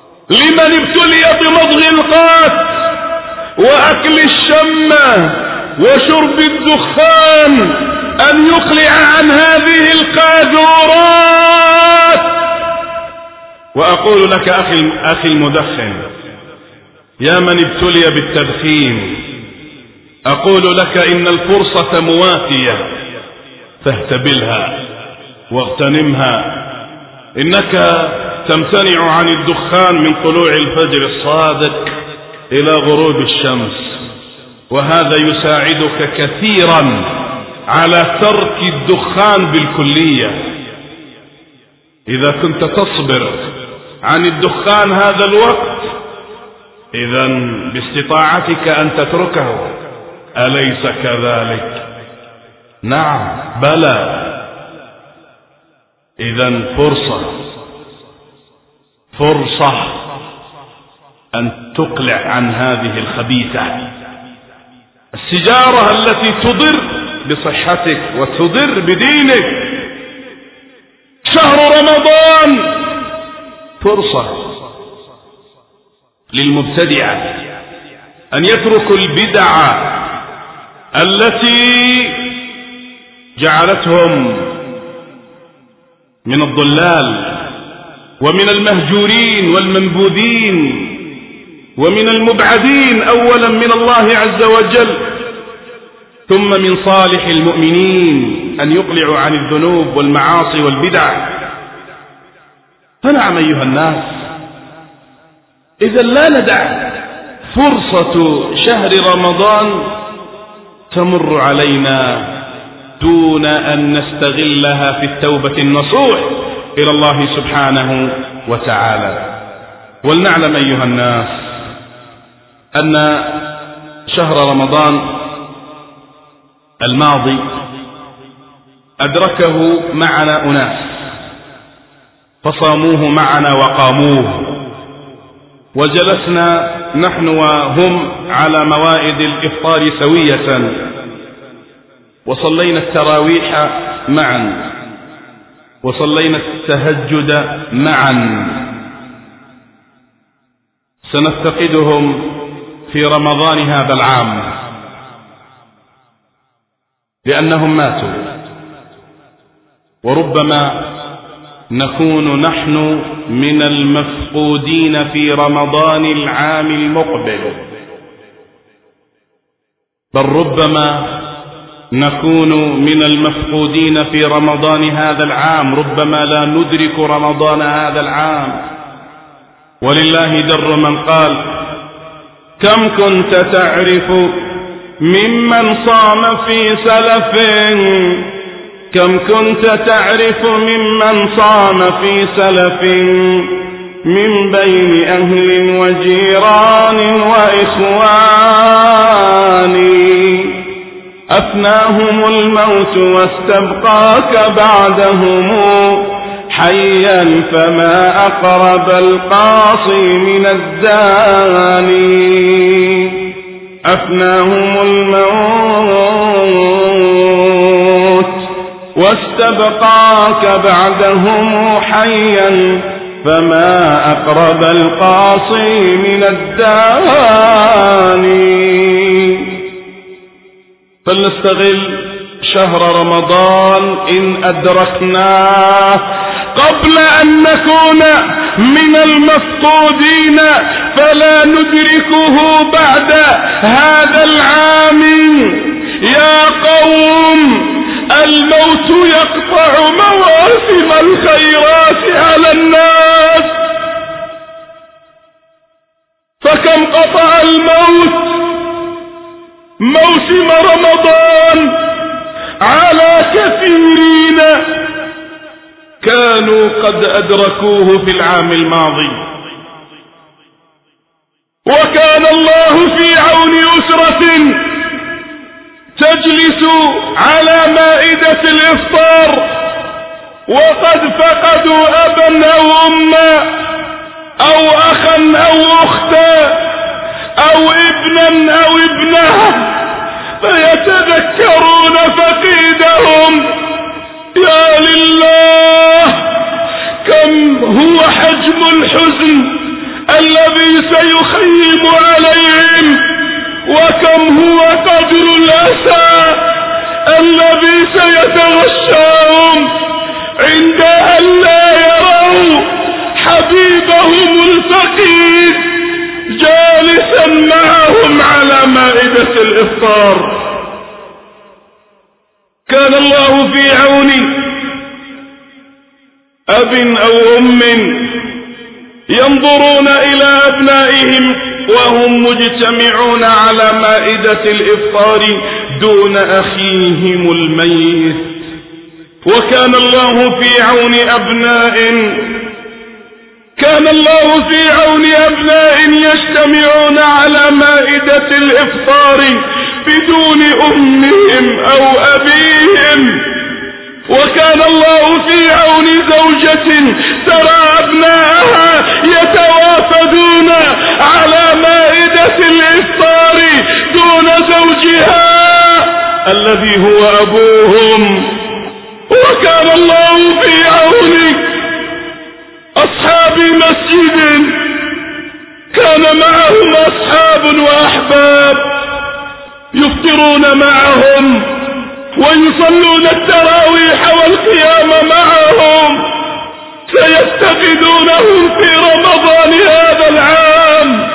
Speaker 1: لمن ابتلي بمضغ القات وأكل الشمة وشرب الدخان أن يقلع عن هذه القاذورات. وأقول لك أخي المدخن، يا من ابتلي بالتدخين، أقول لك إن الفرصة مواتية، فاهتبلها واغتنمها. إنك تمتنع عن الدخان من طلوع الفجر الصادق إلى غروب الشمس، وهذا يساعدك كثيرا على ترك الدخان بالكلية. إذا كنت تصبر عن الدخان هذا الوقت، إذن باستطاعتك أن تتركه، أليس كذلك؟ نعم، بلى. إذن فرصة أن تقلع عن هذه الخبيثة، السجارة التي تضر بصحتك وتضر بدينك. شهر رمضان فرصة للمبتدعة أن يتركوا البدع التي جعلتهم من الضلال ومن المهجورين والمنبوذين ومن المبعدين، أولا من الله عز وجل، ثم من صالح المؤمنين أن يقلعوا عن الذنوب والمعاصي والبدع. فنعم أيها الناس، إذا لا ندع فرصة شهر رمضان تمر علينا دون أن نستغلها في التوبة النصوح إلى الله سبحانه وتعالى. ولنعلم أيها الناس أن شهر رمضان الماضي أدركه معنا أناس فصاموه معنا وقاموه، وجلسنا نحن وهم على موائد الإفطار سوية، وصلينا التراويح معا، وصلينا التهجد معا. سنفتقدهم في رمضان هذا العام لأنهم ماتوا، وربما نكون نحن من المفقودين في رمضان العام المقبل، بل ربما نكون من المفقودين في رمضان هذا العام، ربما لا ندرك رمضان هذا العام. ولله در من قال: كم كنت تعرف ممن صام في سلف، كم كنت تعرف ممن صام في سلف، من بين أهل وجيران وإخوان، أفناهم الموت واستبقاك بعدهم حيا، فما أقرب القاصي من الزاني. أفناهم الموت واستبقاك بعدهم حيا، فما أقرب القاصي من الداني. فلنستغل شهر رمضان إن أدركناه قبل أن نكون من المفقودين، فلا ندركه بعد هذا العام. يا قوم، الموت يقطع مواسم الخيرات على الناس، فكم قطع الموت موسم رمضان على كثيرين كانوا قد أدركوه في العام الماضي. وكان الله في عون أسرة تجلس على مائدة الإفطار وقد فقدوا أبا أو أما أو أخا أو أختا أو ابنا أو ابنة، فيتذكرون فقيدهم. يا لله، كم هو حجم الحزن الذي سيخيم عليهم، وكم هو قدر الأسى الذي سيتغشاهم عند أن لا يروا حبيبهم الفقيد جالسا معهم على مائدة الإفطار. كان الله في عون أب أو أم ينظرون إلى أبنائهم وهم مجتمعون على مائدة الإفطار دون أخيهم الميت. وكان الله في عون أبناء يجتمعون على مائدة الإفطار بدون أمهم أو أبيهم. وكان الله في عون زوجة ترى أبناءها يتوافدون على مائدة الإفطار دون زوجها الذي هو أبوهم. وكان الله في عون أصحاب مسجد كان معهم أصحاب وأحباب يفطرون معهم ويصلون التراويح والقيام معهم سيفتقدونهم في رمضان هذا العام.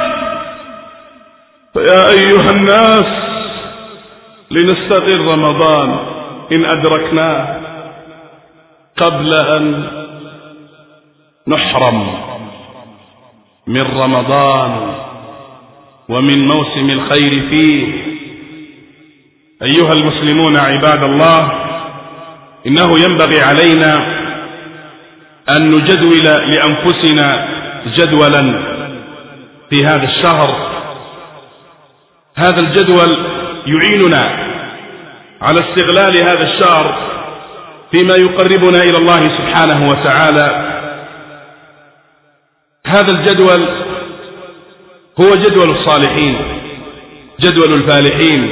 Speaker 1: فيا أيها الناس لنستغل رمضان إن أدركناه قبل أن نحرم من رمضان ومن موسم الخير فيه. أيها المسلمون عباد الله، إنه ينبغي علينا أن نجدول لأنفسنا جدولا في هذا الشهر. هذا الجدول يعيننا على استغلال هذا الشهر فيما يقربنا إلى الله سبحانه وتعالى. هذا الجدول هو جدول الصالحين، جدول الفالحين.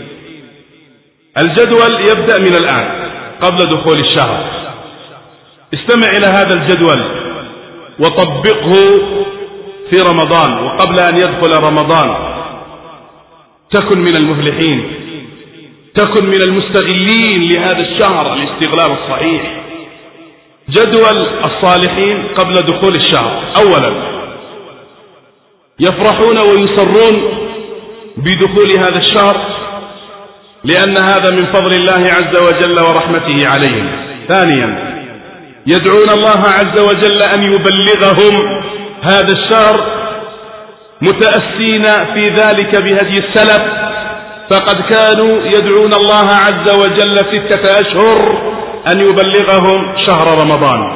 Speaker 1: الجدول يبدأ من الآن قبل دخول الشهر. استمع إلى هذا الجدول وطبقه في رمضان وقبل أن يدخل رمضان. تكن من المفلحين، تكن من المستغلين لهذا الشهر الاستغلال الصحيح. جدول الصالحين قبل دخول الشهر: أولا يفرحون ويسرون بدخول هذا الشهر لأن هذا من فضل الله عز وجل ورحمته عليهم. ثانيا يدعون الله عز وجل أن يبلغهم هذا الشهر متأسين في ذلك بهدي السلف، فقد كانوا يدعون الله عز وجل 6 أشهر أن يبلغهم شهر رمضان.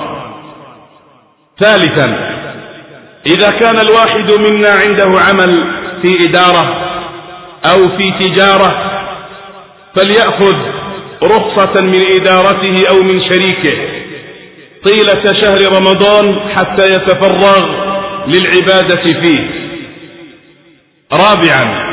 Speaker 1: ثالثا إذا كان الواحد منا عنده عمل في إدارة أو في تجارة فليأخذ رخصة من إدارته أو من شريكه طيلة شهر رمضان حتى يتفرغ للعبادة فيه. رابعا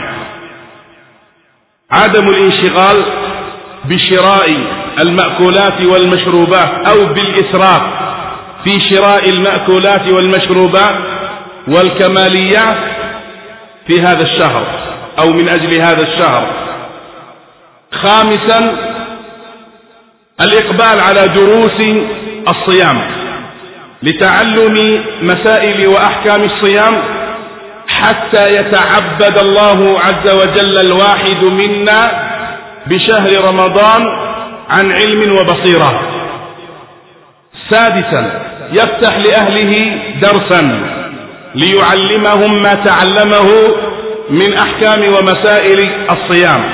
Speaker 1: عدم الانشغال بشراء المأكولات والمشروبات أو بالإسراف في شراء المأكولات والمشروبات والكماليات في هذا الشهر أو من أجل هذا الشهر. خامسا الإقبال على دروس الصيام لتعلم مسائل وأحكام الصيام حتى يتعبد الله عز وجل الواحد منا بشهر رمضان عن علم وبصيرة. سادسا يفتح لأهله درسا ليعلمهم ما تعلمه من أحكام ومسائل الصيام.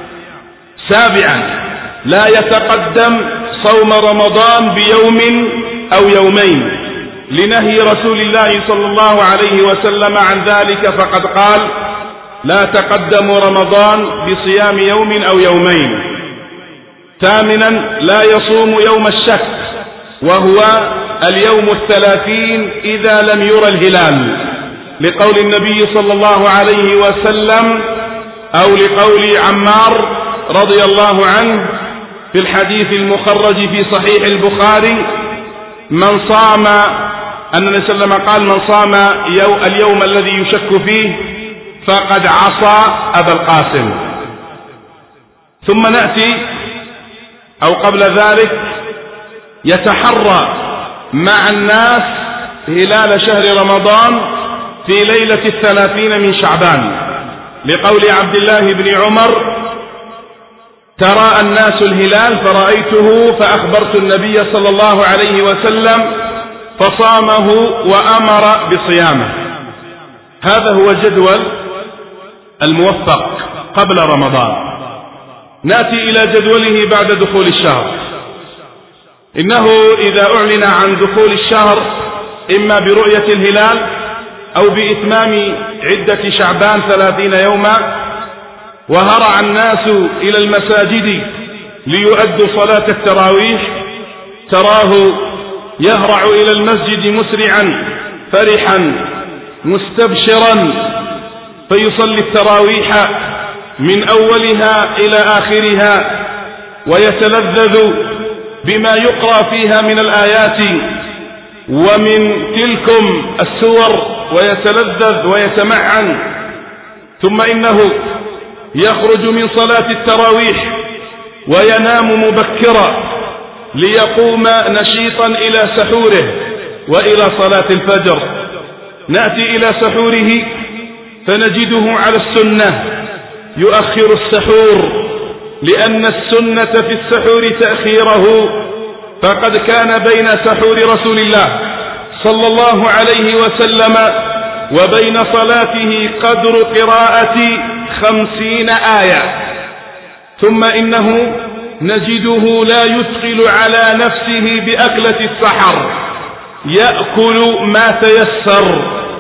Speaker 1: سابعا لا يتقدم صوم رمضان بيوم أو يومين لنهي رسول الله صلى الله عليه وسلم عن ذلك، فقد قال: لا تقدموا رمضان بصيام يوم أو يومين. ثامنا لا يصوم يوم الشك وهو اليوم 30 إذا لم يرى الهلال، لقول النبي صلى الله عليه وسلم أو لقول عمار رضي الله عنه في الحديث المخرج في صحيح البخاري: من صام، أن النبي صلى الله عليه وسلم قال: من صام اليوم الذي يشك فيه فقد عصى أبا القاسم. ثم نأتي أو قبل ذلك يتحرى مع الناس هلال شهر رمضان في ليلة 30 من شعبان، لقول عبد الله بن عمر: ترى الناس الهلال فرأيته فأخبرت النبي صلى الله عليه وسلم فصامه وأمر بصيامه. هذا هو جدول الموفق قبل رمضان. نأتي إلى جدوله بعد دخول الشهر. إنه إذا أعلن عن دخول الشهر إما برؤية الهلال أو بإتمام عدة شعبان 30 يوما، وهرع الناس إلى المساجد ليؤدوا صلاة التراويح، تراه يهرع إلى المسجد مسرعا فرحا مستبشرا فيصلي التراويح من أولها إلى آخرها، ويتلذذ بما يقرأ فيها من الآيات ومن تلكم السور، ويتلذذ ويتمعن. ثم إنه يخرج من صلاة التراويح وينام مبكرا ليقوم نشيطا إلى سحوره وإلى صلاة الفجر. نأتي إلى سحوره فنجده على السنة يؤخر السحور، لأن السنة في السحور تأخيره، فقد كان بين سحور رسول الله صلى الله عليه وسلم وبين صلاته قدر قراءة 50 آية. ثم إنه نجده لا يثقل على نفسه بأكلة السحر، يأكل ما تيسر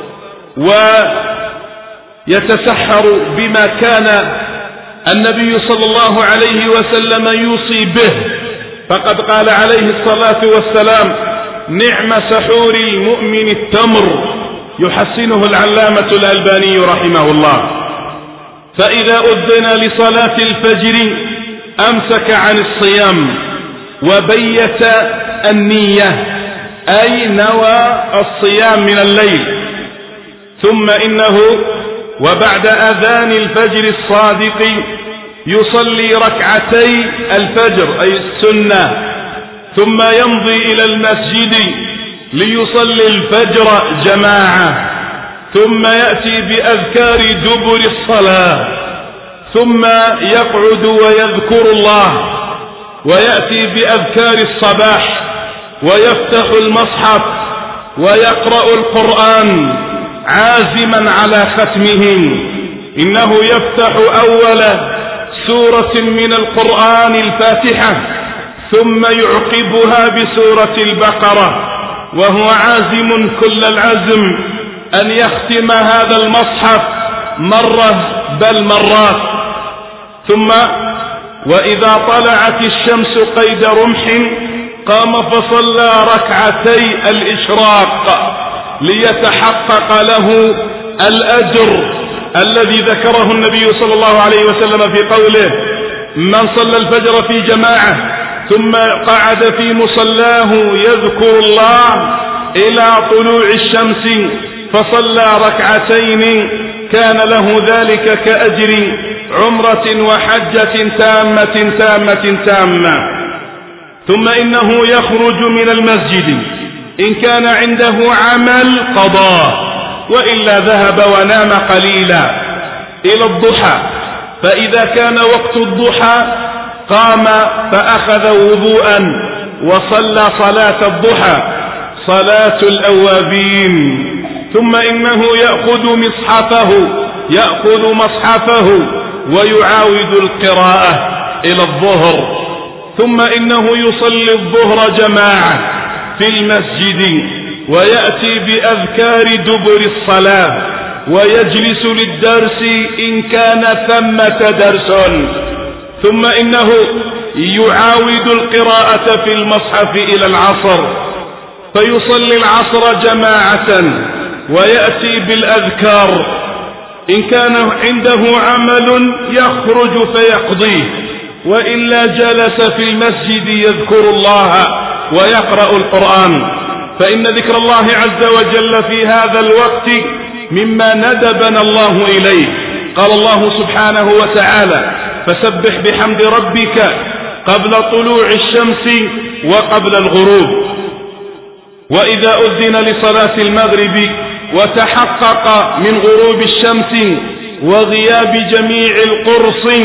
Speaker 1: ويتسحر بما كان النبي صلى الله عليه وسلم يوصي به، فقد قال عليه الصلاة والسلام: نعم سحور المؤمن التمر، يحسنه العلامة الألباني رحمه الله. فإذا أذن لصلاة الفجر أمسك عن الصيام وبيت النية، أي نوى الصيام من الليل. ثم إنه وبعد أذان الفجر الصادق يصلي ركعتي الفجر أي السنة، ثم يمضي إلى المسجد ليصلي الفجر جماعة، ثم يأتي بأذكار دبر الصلاة، ثم يقعد ويذكر الله، ويأتي بأذكار الصباح ويفتح المصحف ويقرأ القرآن عازما على ختمه. إنه يفتح أول سورة من القرآن الفاتحة، ثم يعقبها بسورة البقرة، وهو عازم كل العزم أن يختم هذا المصحف مرة بل مرات. ثم وإذا طلعت الشمس قيد رمح قام فصلى ركعتي الإشراق ليتحقق له الأجر الذي ذكره النبي صلى الله عليه وسلم في قوله: من صلى الفجر في جماعة ثم قعد في مصلاه يذكر الله إلى طلوع الشمس فصلى ركعتين كان له ذلك كأجر عمرة وحجة تامة. ثم إنه يخرج من المسجد إن كان عنده عمل قضاه، وإلا ذهب ونام قليلا إلى الضحى، فإذا كان وقت الضحى قام فأخذ وضوءا وصلى صلاة الضحى صلاة الأوابين. ثم إنه يأخذ مصحفه ويعاود القراءة إلى الظهر. ثم إنه يصلي الظهر جماعة في المسجد ويأتي بأذكار دبر الصلاة ويجلس للدرس إن كان ثمة درس. ثم إنه يعاود القراءة في المصحف إلى العصر فيصلي العصر جماعة ويأتي بالأذكار. إن كان عنده عمل يخرج فيقضيه، وإلا جلس في المسجد يذكر الله ويقرأ القرآن، فإن ذكر الله عز وجل في هذا الوقت مما ندبنا الله إليه. قال الله سبحانه وتعالى: فسبح بحمد ربك قبل طلوع الشمس وقبل الغروب. وإذا أذن لصلاة المغرب وتحقق من غروب الشمس وغياب جميع القرص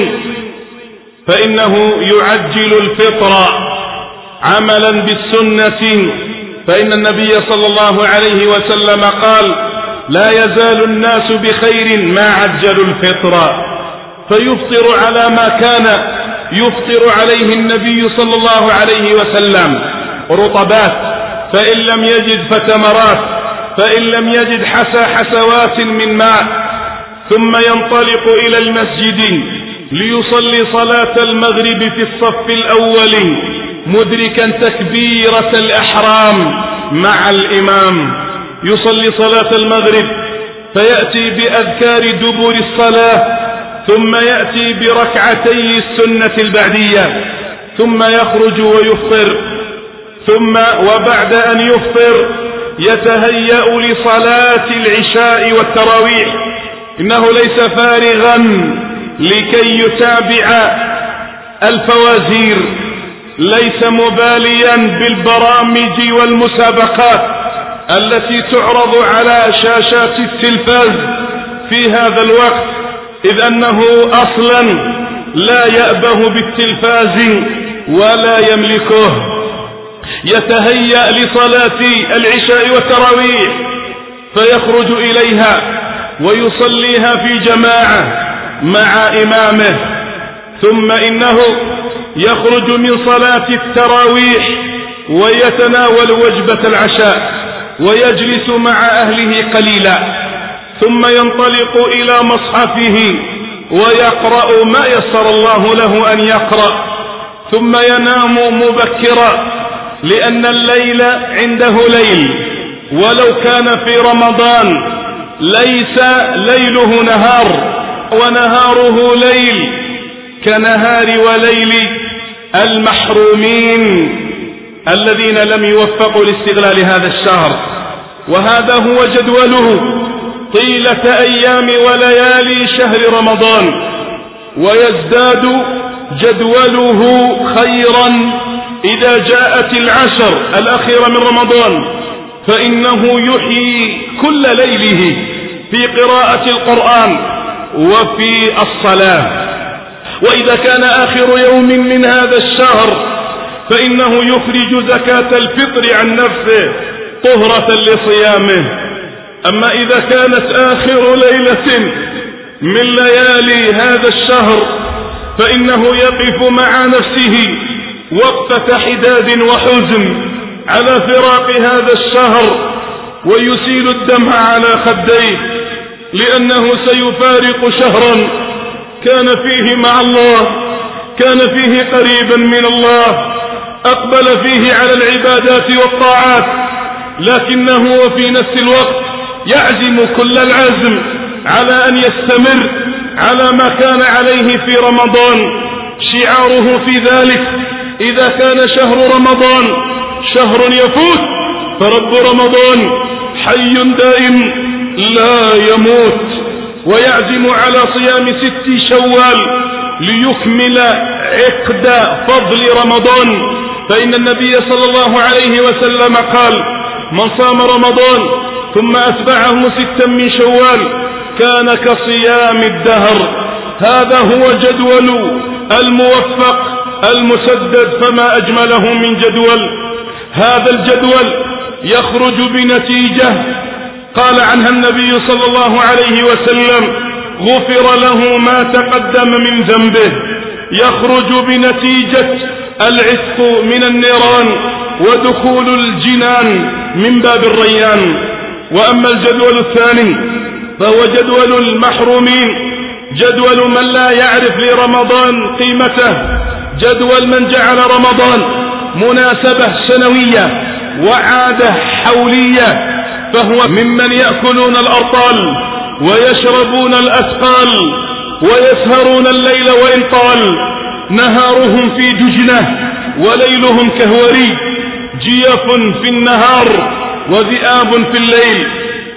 Speaker 1: فإنه يعجل الفطر عملا بالسنة، فإن النبي صلى الله عليه وسلم قال: لا يزال الناس بخير ما عجلوا الفطر، فيفطر على ما كان يفطر عليه النبي صلى الله عليه وسلم: رطبات، فإن لم يجد فتمرات، فإن لم يجد حسوات من ماء، ثم ينطلق إلى المسجد ليصلي صلاة المغرب في الصف الأول مدركا تكبيرة الإحرام مع الإمام. يصلي صلاة المغرب فيأتي بأذكار دبر الصلاة، ثم يأتي بركعتي السنة البعدية، ثم يخرج ويفطر، ثم وبعد أن يفطر يتهيأ لصلاة العشاء والتراويح. إنه ليس فارغا لكي يتابع الفوازير، ليس مباليا بالبرامج والمسابقات التي تعرض على شاشات التلفاز في هذا الوقت، إذ أنه أصلا لا يأبه بالتلفاز ولا يملكه. يتهيأ لصلاة العشاء والتراويح فيخرج إليها ويصليها في جماعة مع إمامه، ثم إنه يخرج من صلاة التراويح ويتناول وجبة العشاء ويجلس مع أهله قليلا، ثم ينطلق إلى مصحفه ويقرأ ما يسر الله له أن يقرأ، ثم ينام مبكرا، لأن الليل عنده ليل، ولو كان في رمضان ليس ليله نهار ونهاره ليل كنهار وليل المحرومين الذين لم يوفقوا لاستغلال هذا الشهر. وهذا هو جدوله طيلة أيام وليالي شهر رمضان، ويزداد جدوله خيرا إذا جاءت العشر الأخيرة من رمضان، فإنه يحيي كل ليله في قراءة القرآن وفي الصلاة. وإذا كان آخر يوم من هذا الشهر فإنه يخرج زكاة الفطر عن نفسه طهرة لصيامه. أما إذا كانت آخر ليلة من ليالي هذا الشهر فإنه يقف مع نفسه وقفة حداد وحزن على فراق هذا الشهر، ويسيل الدمع على خديه، لأنه سيفارق شهرا كان فيه مع الله، كان فيه قريبا من الله، أقبل فيه على العبادات والطاعات، لكنه وفي نفس الوقت يعزم كل العزم على أن يستمر على ما كان عليه في رمضان. شعاره في ذلك: إذا كان شهر رمضان شهر يفوت فرب رمضان حي دائم لا يموت. ويعزم على صيام 6 شوال ليكمل عقد فضل رمضان، فإن النبي صلى الله عليه وسلم قال: من صام رمضان ثم أتبعه 6 من شوال كان كصيام الدهر. هذا هو جدول الموفق المسدد، فما أجمله من جدول. هذا الجدول يخرج بنتيجة قال عنها النبي صلى الله عليه وسلم: غفر له ما تقدم من ذنبه. يخرج بنتيجة العتق من النيران ودخول الجنان من باب الريان. وأما الجدول الثاني فهو جدول المحرومين، جدول من لا يعرف لرمضان قيمته، جدول من جعل رمضان مناسبة سنوية وعادة حولية، فهو ممن يأكلون الأرطال ويشربون الأثقال ويسهرون الليل وإن طال، نهارهم في دجنة وليلهم كهوري، جيف في النهار وذئاب في الليل.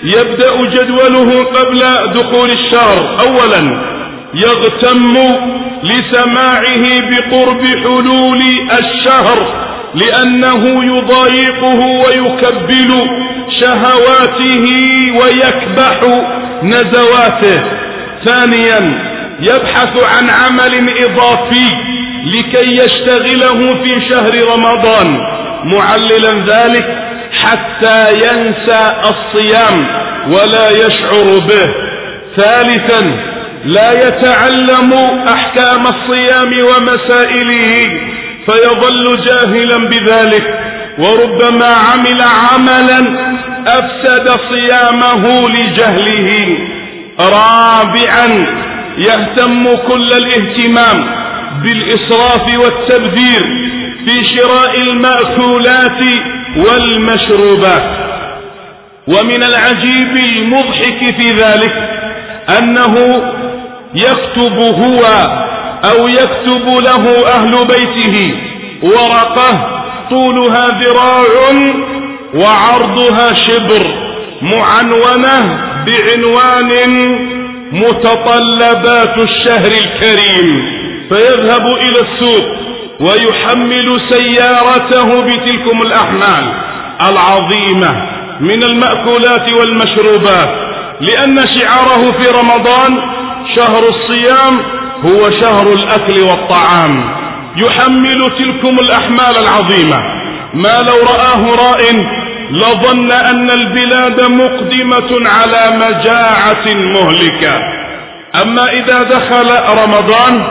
Speaker 1: يبدأ جدوله قبل دخول الشهر. أولا يغتم لسماعه بقرب حلول الشهر لأنه يضايقه ويكبل شهواته ويكبح نزواته. ثانيا يبحث عن عمل إضافي لكي يشتغله في شهر رمضان معللا ذلك حتى ينسى الصيام ولا يشعر به. ثالثا لا يتعلم أحكام الصيام ومسائله فيظل جاهلا بذلك، وربما عمل عملا أفسد صيامه لجهله. رابعا يهتم كل الاهتمام بالإسراف والتبذير في شراء المأكولات والمشروبات. ومن العجيب المضحك في ذلك أنه يكتب هو أو يكتب له أهل بيته ورقة طولها ذراع وعرضها شبر معنونة بعنوان متطلبات الشهر الكريم، فيذهب إلى السوق ويحمل سيارته بتلكم الأحمال العظيمة من المأكولات والمشروبات، لأن شعاره في رمضان شهر الصيام هو شهر الأكل والطعام. يحمل تلكم الأحمال العظيمة ما لو رآه راء لظن أن البلاد مقدمة على مجاعة مهلكة. أما إذا دخل رمضان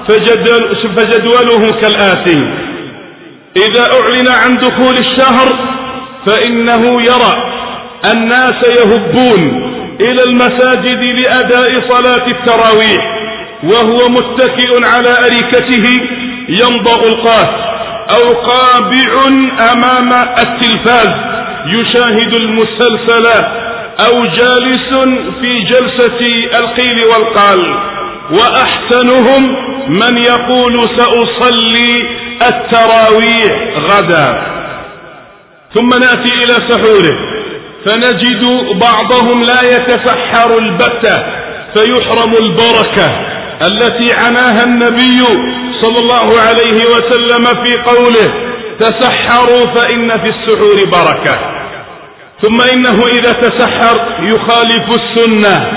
Speaker 1: فجدوله كالآتي: إذا أعلن عن دخول الشهر فإنه يرى الناس يهبون إلى المساجد لأداء صلاة التراويح وهو متكئ على أريكته يمضغ القات أو قابع أمام التلفاز يشاهد المسلسلات أو جالس في جلسة القيل والقال. وأحسنهم من يقول سأصلي التراويح غدا. ثم نأتي إلى سحوره فنجد بعضهم لا يتسحر البتة فيحرم البركة التي عناها النبي صلى الله عليه وسلم في قوله: تسحروا فإن في السحور بركة. ثم إنه إذا تسحر يخالف السنة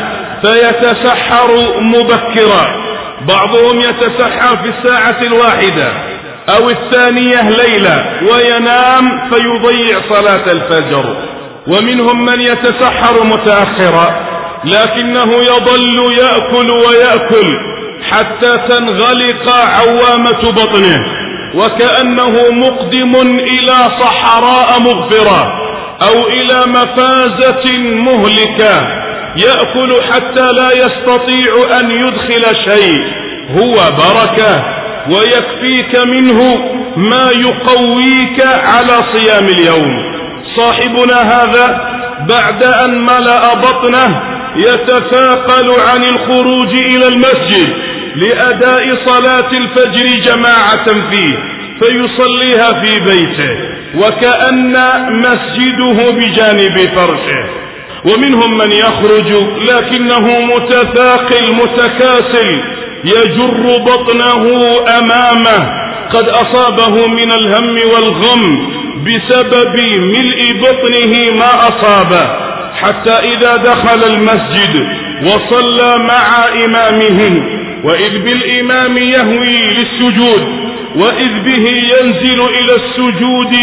Speaker 1: فيتسحر مبكرا، بعضهم يتسحر في الساعة الواحدة أو الثانية ليلة وينام فيضيع صلاة الفجر. ومنهم من يتسحر متأخرا لكنه يظل يأكل ويأكل حتى تنغلق عوامة بطنه وكأنه مقدم إلى صحراء مغفرة أو إلى مفازة مهلكة، يأكل حتى لا يستطيع أن يدخل شيء. هو بركة ويكفيك منه ما يقويك على صيام اليوم. صاحبنا هذا بعد أن ملأ بطنه يتثاقل عن الخروج إلى المسجد لأداء صلاة الفجر جماعة فيه فيصليها في بيته وكأن مسجده بجانب فرشه. ومنهم من يخرج لكنه متثاقل متكاسل يجر بطنه أمامه قد أصابه من الهم والغم بسبب ملء بطنه ما أصابه، حتى إذا دخل المسجد وصلى مع إمامه وإذ بالإمام يهوي للسجود وإذ به ينزل إلى السجود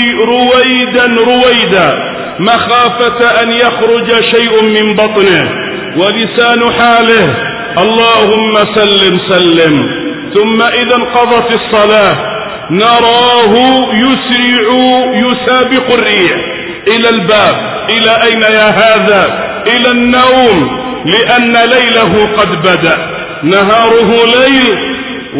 Speaker 1: رويدا مخافة أن يخرج شيء من بطنه ولسان حاله اللهم سلم سلم. ثم إذا انقضت الصلاة نراه يسرع يسابق الريح إلى الباب. إلى أين يا هذا؟ إلى النوم، لأن ليله قد بدأ. نهاره ليل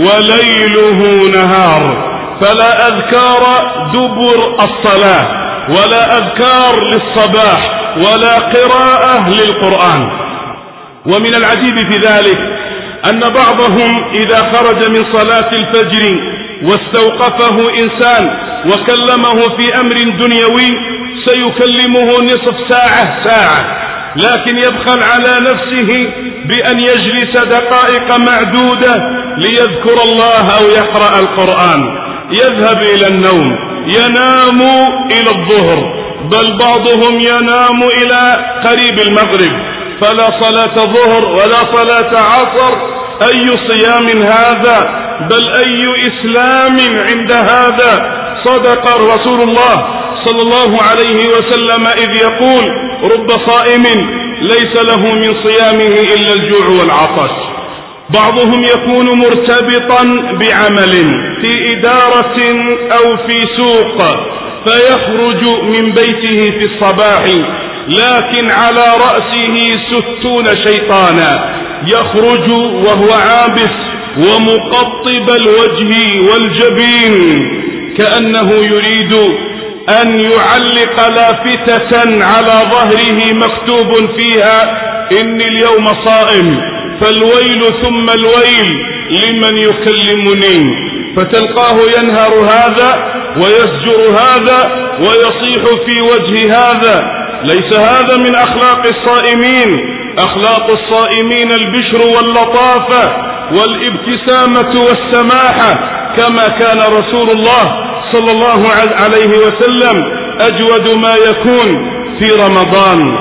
Speaker 1: وليله نهار، فلا أذكار دبر الصلاة ولا أذكار للصباح ولا قراءة للقرآن. ومن العجيب في ذلك أن بعضهم إذا خرج من صلاة الفجر واستوقفه إنسان وكلمه في أمر دنيوي سيكلمه نصف ساعة لكن يبخل على نفسه بأن يجلس دقائق معدودة ليذكر الله أو يقرأ القرآن، يذهب إلى النوم، ينام إلى الظهر، بل بعضهم ينام إلى قريب المغرب، فلا صلاة ظهر ولا صلاة عصر. أي صيام هذا؟ بل أي إسلام عند هذا؟ صدق رسول الله صلى الله عليه وسلم إذ يقول: رب صائم ليس له من صيامه إلا الجوع والعطش. بعضهم يكون مرتبطا بعمل في إدارة أو في سوق، فيخرج من بيته في الصباح لكن على رأسه 60 شيطانا، يخرج وهو عابس ومقطب الوجه والجبين كأنه يريد أن يعلق لافتة على ظهره مكتوب فيها: إني اليوم صائم، فالويل ثم الويل لمن يكلمني. فتلقاه ينهر هذا ويزجر هذا ويصيح في وجه هذا. ليس هذا من أخلاق الصائمين. أخلاق الصائمين البشر واللطافة والابتسامة والسماحة، كما كان رسول الله صلى الله عليه وسلم أجود ما يكون في رمضان.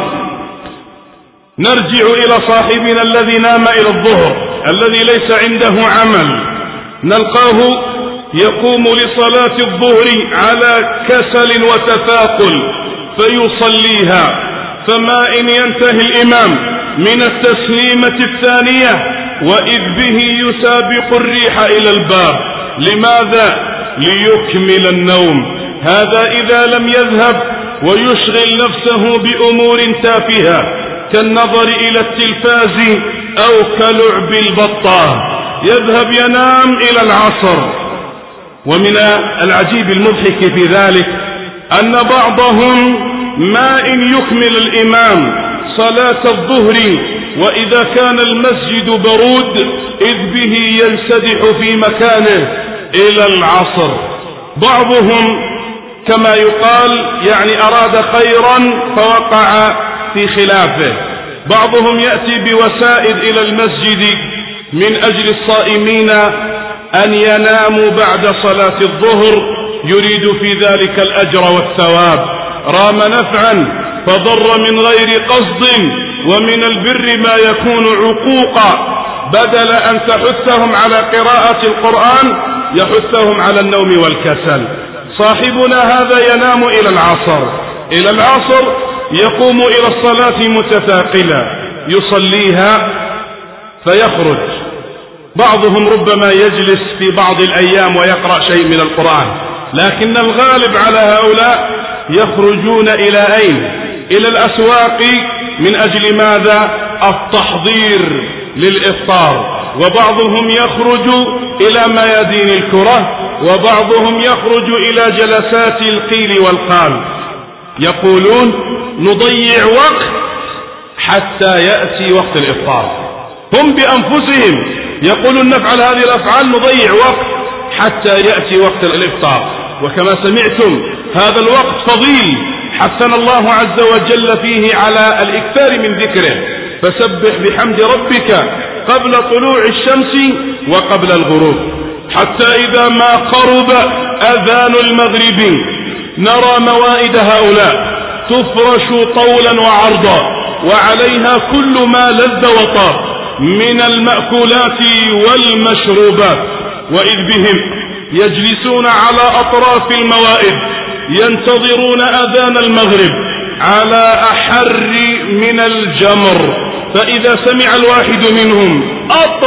Speaker 1: نرجع إلى صاحبنا الذي نام إلى الظهر، الذي ليس عنده عمل، نلقاه يقوم لصلاة الظهر على كسل وتثاقل فيصليها، فما إن ينتهي الإمام من التسليمة الثانية وإذ به يسابق الريح إلى الباب. لماذا؟ ليكمل النوم. هذا إذا لم يذهب ويشغل نفسه بأمور تافهة كالنظر إلى التلفاز أو كلعب البطة، يذهب ينام إلى العصر. ومن العجيب المضحك في ذلك أن بعضهم ما إن يكمل الإمام صلاة الظهر وإذا كان المسجد برود إذ به ينسدح في مكانه إلى العصر. بعضهم كما يقال يعني أراد خيرا فوقع في خلافه. بعضهم يأتي بوسائد إلى المسجد من أجل الصائمين أن يناموا بعد صلاة الظهر، يريد في ذلك الأجر والثواب. رام نفعا فضر من غير قصد، ومن البر ما يكون عقوقا. بدل أن تحثهم على قراءة القرآن يحثهم على النوم والكسل. صاحبنا هذا ينام إلى العصر، إلى العصر يقوم إلى الصلاة متثاقلا يصليها فيخرج. بعضهم ربما يجلس في بعض الأيام ويقرأ شيء من القرآن، لكن الغالب على هؤلاء يخرجون إلى أين؟ إلى الأسواق. من أجل ماذا؟ التحضير للإفطار. وبعضهم يخرج إلى ميادين الكرة، وبعضهم يخرج إلى جلسات القيل والقال. يقولون نضيع وقت حتى يأتي وقت الإفطار. هم بأنفسهم يقولون نفعل هذه الأفعال، نضيع وقت حتى يأتي وقت الإفطار. وكما سمعتم هذا الوقت فضيل، حثنا الله عز وجل فيه على الإكثار من ذكره. فسبح بحمد ربك قبل طلوع الشمس وقبل الغروب. حتى إذا ما قرب أذان المغرب نرى موائد هؤلاء تفرش طولا وعرضا، وعليها كل ما لذ وطاب من المأكولات والمشروبات، وإذ بهم يجلسون على أطراف الموائد ينتظرون أذان المغرب على أحر من الجمر. فإذا سمع الواحد منهم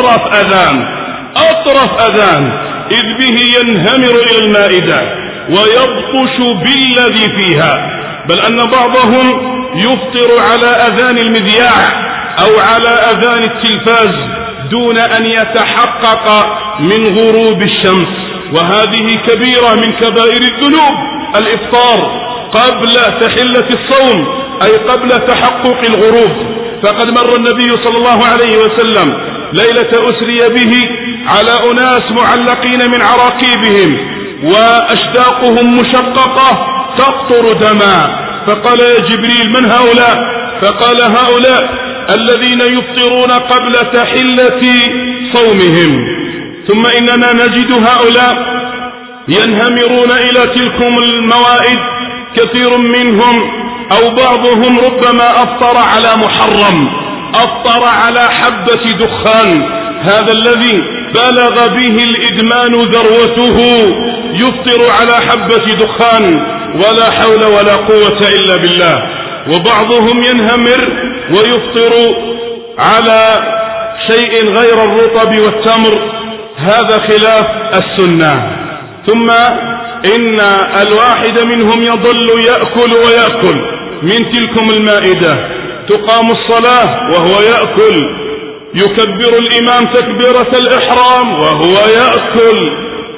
Speaker 1: أطرف أذان إذ به ينهمر إلى المائدة ويبطش بالذي فيها. بل أن بعضهم يفطر على أذان المذياع أو على أذان التلفاز دون أن يتحقق من غروب الشمس، وهذه كبيرة من كبائر الذنوب. الإفطار قبل تحلة الصوم أي قبل تحقق الغروب. فقد مر النبي صلى الله عليه وسلم ليلة أسري به على أناس معلقين من عراقيبهم وأشداقهم مشققة تقطر دما، فقال يا جبريل من هؤلاء؟ فقال هؤلاء الذين يفطرون قبل تحلة صومهم. ثم إننا نجد هؤلاء ينهمرون إلى تلكم الموائد، كثير منهم أو بعضهم ربما أفطر على محرم، أفطر على حبة دخان، هذا الذي بلغ به الإدمان ذروته يفطر على حبة دخان، ولا حول ولا قوة إلا بالله. وبعضهم ينهمر ويفطر على شيء غير الرطب والتمر، هذا خلاف السنة. ثم إن الواحد منهم يظل يأكل ويأكل من تلكم المائدة، تقام الصلاة وهو يأكل، يكبر الإمام تكبيرة الإحرام وهو يأكل،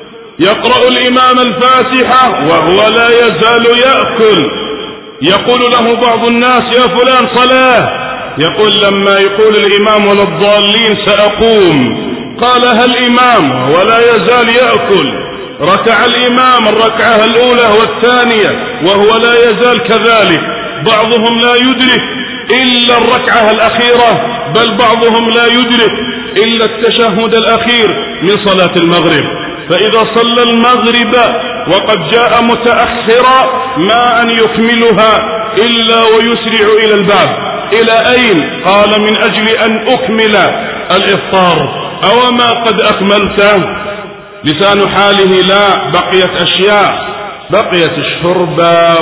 Speaker 1: يقرأ الإمام الفاتحة وهو لا يزال يأكل. يقول له بعض الناس يا فلان صلاة، يقول لما يقول الإمام ولا الضالين سأقوم. قال هل إمام ولا يزال يأكل، ركع الإمام الركعة الأولى والثانية وهو لا يزال كذلك. بعضهم لا يدرك إلا الركعة الأخيرة، بل بعضهم لا يدرك إلا التشهد الأخير من صلاة المغرب. فإذا صلى المغرب وقد جاء متأخرا ما أن يكملها إلا ويسرع إلى الباب. إلى أين؟ قال من أجل أن أكمل الإفطار. أو ما قد أكملته؟ لسان حاله لا، بقيت أشياء، بقيت الشربة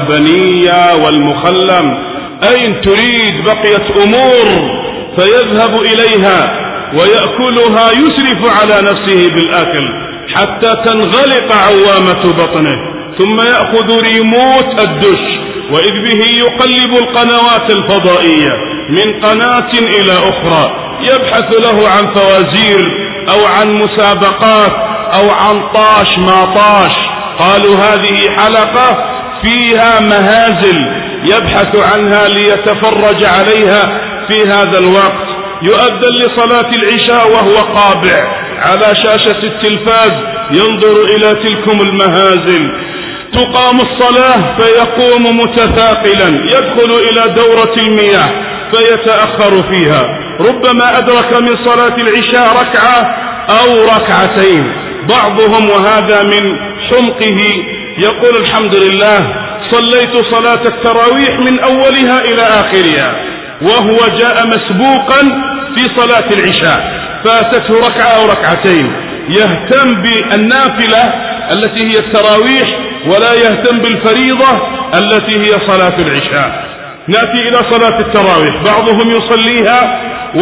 Speaker 1: واللبنية والمخلم، أين تريد؟ بقيت أمور، فيذهب إليها ويأكلها، يسرف على نفسه بالأكل حتى تنغلق عوامة بطنه، ثم يأخذ ريموت الدش وإذ به يقلب القنوات الفضائية من قناة إلى أخرى، يبحث له عن فوازير أو عن مسابقات أو عن طاش ما طاش. قالوا هذه حلقة فيها مهازل يبحث عنها ليتفرج عليها في هذا الوقت. يؤذن لصلاة العشاء وهو قابع على شاشة التلفاز ينظر إلى تلكم المهازل. تقام الصلاة فيقوم متثاقلا يدخل إلى دورة المياه فيتأخر فيها، ربما أدرك من صلاة العشاء ركعة أو ركعتين. بعضهم وهذا من حمقه يقول الحمد لله صليت صلاة التراويح من أولها إلى آخرها، وهو جاء مسبوقا في صلاة العشاء فاتته ركعة أو ركعتين. يهتم بالنافلة التي هي التراويح ولا يهتم بالفريضة التي هي صلاة العشاء. نأتي إلى صلاة التراويح، بعضهم يصليها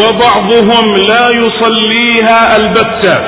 Speaker 1: وبعضهم لا يصليها البتة،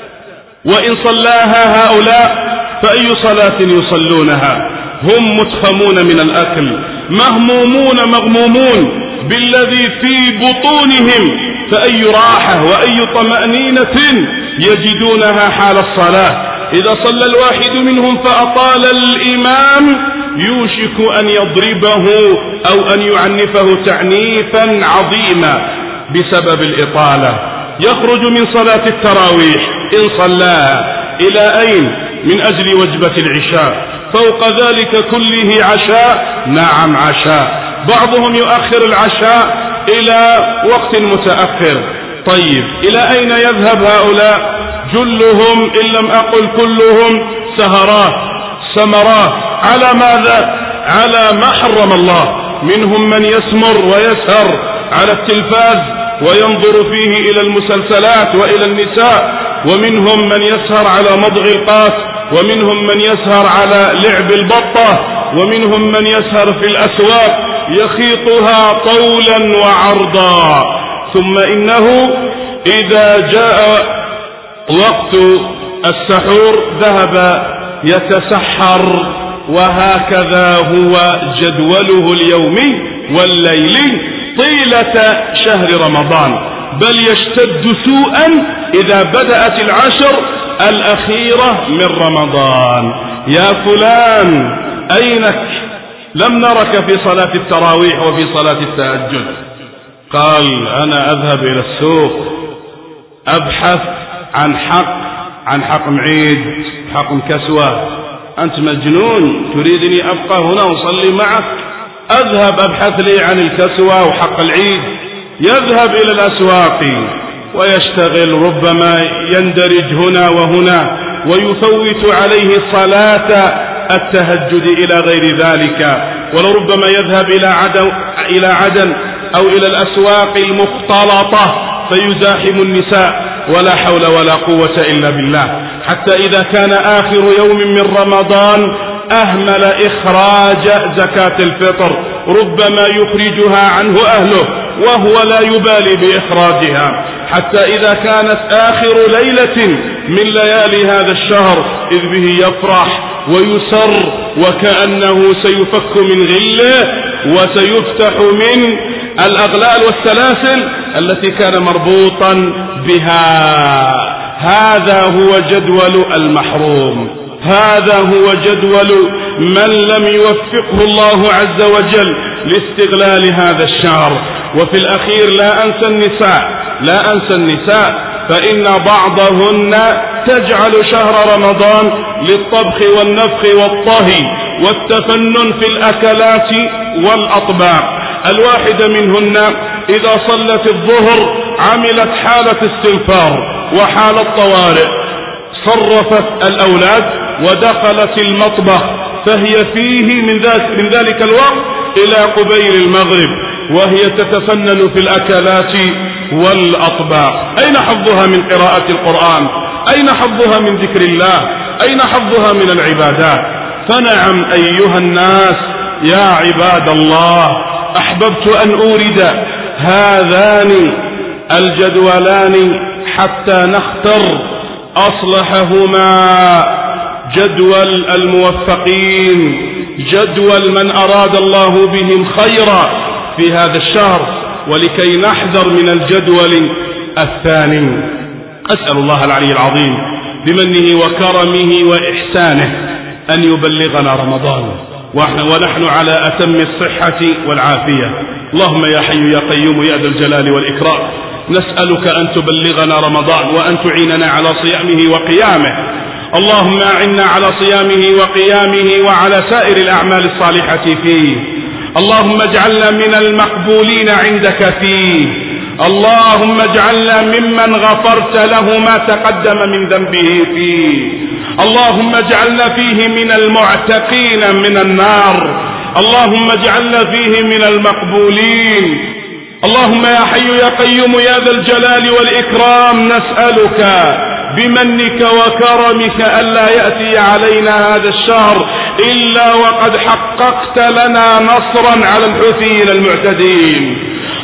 Speaker 1: وإن صلاها هؤلاء فأي صلاة يصلونها؟ هم متخمون من الأكل، مهمومون مغمومون بالذي في بطونهم، فأي راحة وأي طمأنينة يجدونها حال الصلاة. إذا صلى الواحد منهم فأطال الإمام يوشك أن يضربه أو أن يعنفه تعنيفا عظيما بسبب الإطالة. يخرج من صلاة التراويح إن صلاها إلى أين؟ من أجل وجبة العشاء، فوق ذلك كله عشاء، نعم عشاء. بعضهم يؤخر العشاء إلى وقت متأخر. طيب إلى أين يذهب هؤلاء؟ جلهم إن لم أقل كلهم سهرات سمرات. على ماذا؟ على ما حرم الله. منهم من يسمر ويسهر على التلفاز وينظر فيه إلى المسلسلات وإلى النساء، ومنهم من يسهر على مضغ القاس، ومنهم من يسهر على لعب البطة، ومنهم من يسهر في الأسواق يخيطها طولا وعرضا. ثم إنه إذا جاء وقت السحور ذهب يتسحر، وهكذا هو جدوله اليومي والليلي طيلة شهر رمضان، بل يشتد سوءا إذا بدأت العشر الأخيرة من رمضان. يا فلان أينك؟ لم نرك في صلاة التراويح وفي صلاة التهجد. قال أنا أذهب إلى السوق أبحث عن حق معيد، حق كسوة. أنت مجنون؟ تريدني أبقى هنا وأصلي معك؟ أذهب أبحث لي عن الكسوة وحق العيد، يذهب إلى الأسواق ويشتغل، ربما يندرج هنا وهنا ويفوت عليه صلاة التهجد إلى غير ذلك، ولربما يذهب إلى عدن أو إلى الأسواق المختلطة فيزاحم النساء، ولا حول ولا قوة إلا بالله، حتى إذا كان آخر يوم من رمضان أهمل إخراج زكاة الفطر، ربما يخرجها عنه أهله وهو لا يبالي بإخراجها، حتى إذا كانت آخر ليلة من ليالي هذا الشهر إذ به يفرح ويسر وكأنه سيفك من غله وسيفتح من الأغلال والسلاسل التي كان مربوطا بها. هذا هو جدول المحروم، هذا هو جدول من لم يوفقه الله عز وجل لاستغلال هذا الشهر. وفي الأخير لا أنسى النساء فإن بعضهن تجعل شهر رمضان للطبخ والنفخ والطهي والتفنن في الأكلات والأطباق. الواحدة منهن إذا صلت الظهر عملت حالة استنفار وحالة طوارئ، صرفت الأولاد ودخلت المطبخ، فهي فيه من ذلك الوقت إلى قبيل المغرب وهي تتفنن في الأكلات والأطباق. أين حظها من قراءة القرآن؟ أين حظها من ذكر الله؟ أين حظها من العبادات؟ فنعم أيها الناس يا عباد الله، أحببت أن أورد هذان الجدولان حتى نختر أصلحهما جدول الموفقين، جدول من أراد الله بهم خيرا في هذا الشهر، ولكي نحذر من الجدول الثاني. أسأل الله العلي العظيم بمنه وكرمه وإحسانه أن يبلغنا رمضان ونحن على أتم الصحة والعافية. اللهم يا حي يا قيوم يا ذا الجلال والإكرام، نسألك أن تبلغنا رمضان وأن تعيننا على صيامه وقيامه. اللهم أعنا على صيامه وقيامه وعلى سائر الأعمال الصالحة فيه. اللهم اجعلنا من المقبولين عندك فيه. اللهم اجعلنا ممن غفرت له ما تقدم من ذنبه فيه. اللهم اجعلنا فيه من المعتقين من النار. اللهم اجعلنا فيه من المقبولين. اللهم يا حي يا قيوم يا ذا الجلال والإكرام، نسألك بمنك وكرمك ألا يأتي علينا هذا الشهر إلا وقد حققت لنا نصرا على الحوثيين المعتدين.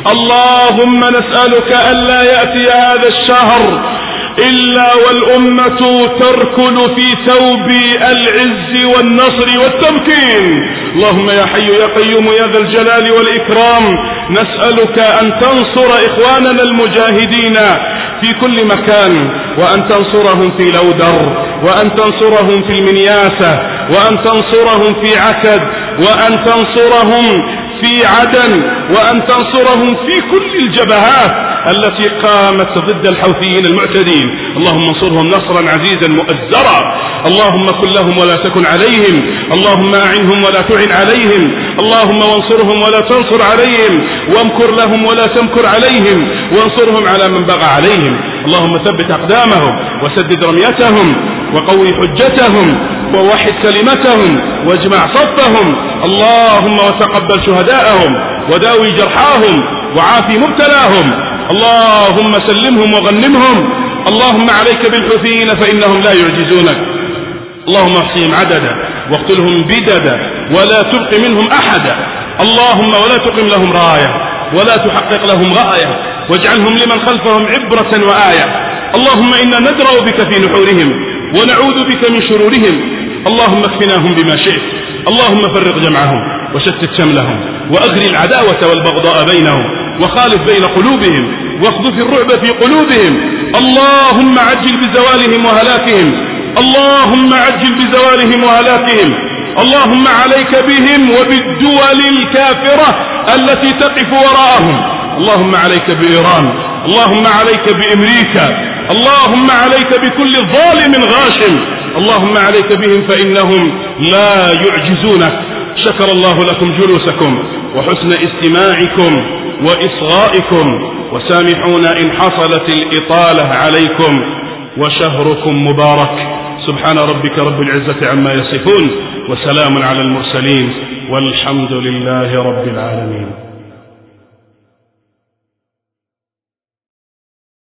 Speaker 1: اللهم نسألك ألا يأتي هذا الشهر إلا والأمة تركل في ثوب العز والنصر والتمكين. اللهم يا حي يا قيوم يا ذا الجلال والإكرام، نسألك أن تنصر إخواننا المجاهدين في كل مكان، وأن تنصرهم في لودر، وأن تنصرهم في المنياسة، وأن تنصرهم في عكد، وأن تنصرهم في عدن، وأن تنصرهم في كل الجبهات التي قامت ضد الحوثيين المعتدين. اللهم انصرهم نصرا عزيزا مؤزرا. اللهم كن لهم ولا تكن عليهم. اللهم أعنهم ولا تعن عليهم. اللهم وانصرهم ولا تنصر عليهم، وامكر لهم ولا تمكر عليهم، وانصرهم على من بغى عليهم. اللهم ثبت أقدامهم وسدد رميتهم وقوي حجتهم ووحد كلمتهم واجمع صفهم. اللهم وتقبل شهداءهم وداوي جرحاهم وعافي مبتلاهم. اللهم سلمهم وغنمهم. اللهم عليك بالحوثيين فإنهم لا يعجزونك. اللهم احصهم عددا واقتلهم بددا ولا تبق منهم أحدا. اللهم ولا تقم لهم راية ولا تحقق لهم غاية، واجعلهم لمن خلفهم عبرة وآية. اللهم إنا ندرأ بك في نحورهم ونعوذ بك من شرورهم. اللهم اكفناهم بما شئت. اللهم فرق جمعهم وشتت شملهم وأغري العداوة والبغضاء بينهم وخالف بين قلوبهم واخذف الرعب في قلوبهم. اللهم عجل بزوالهم وهلاكهم. اللهم عجل بزوالهم وهلاكهم. اللهم عليك بهم وبالدول الكافرة التي تقف وراءهم. اللهم عليك بإيران. اللهم عليك بأمريكا. اللهم عليك بكل ظالم غاشم. اللهم عليك بهم فإنهم لا يعجزونك. شكر الله لكم جلوسكم وحسن استماعكم وإصغائكم، وسامحونا إن حصلت الإطالة عليكم، وشهركم مبارك. سبحان ربك رب العزة عما يصفون، وسلام على المرسلين، والحمد لله رب العالمين.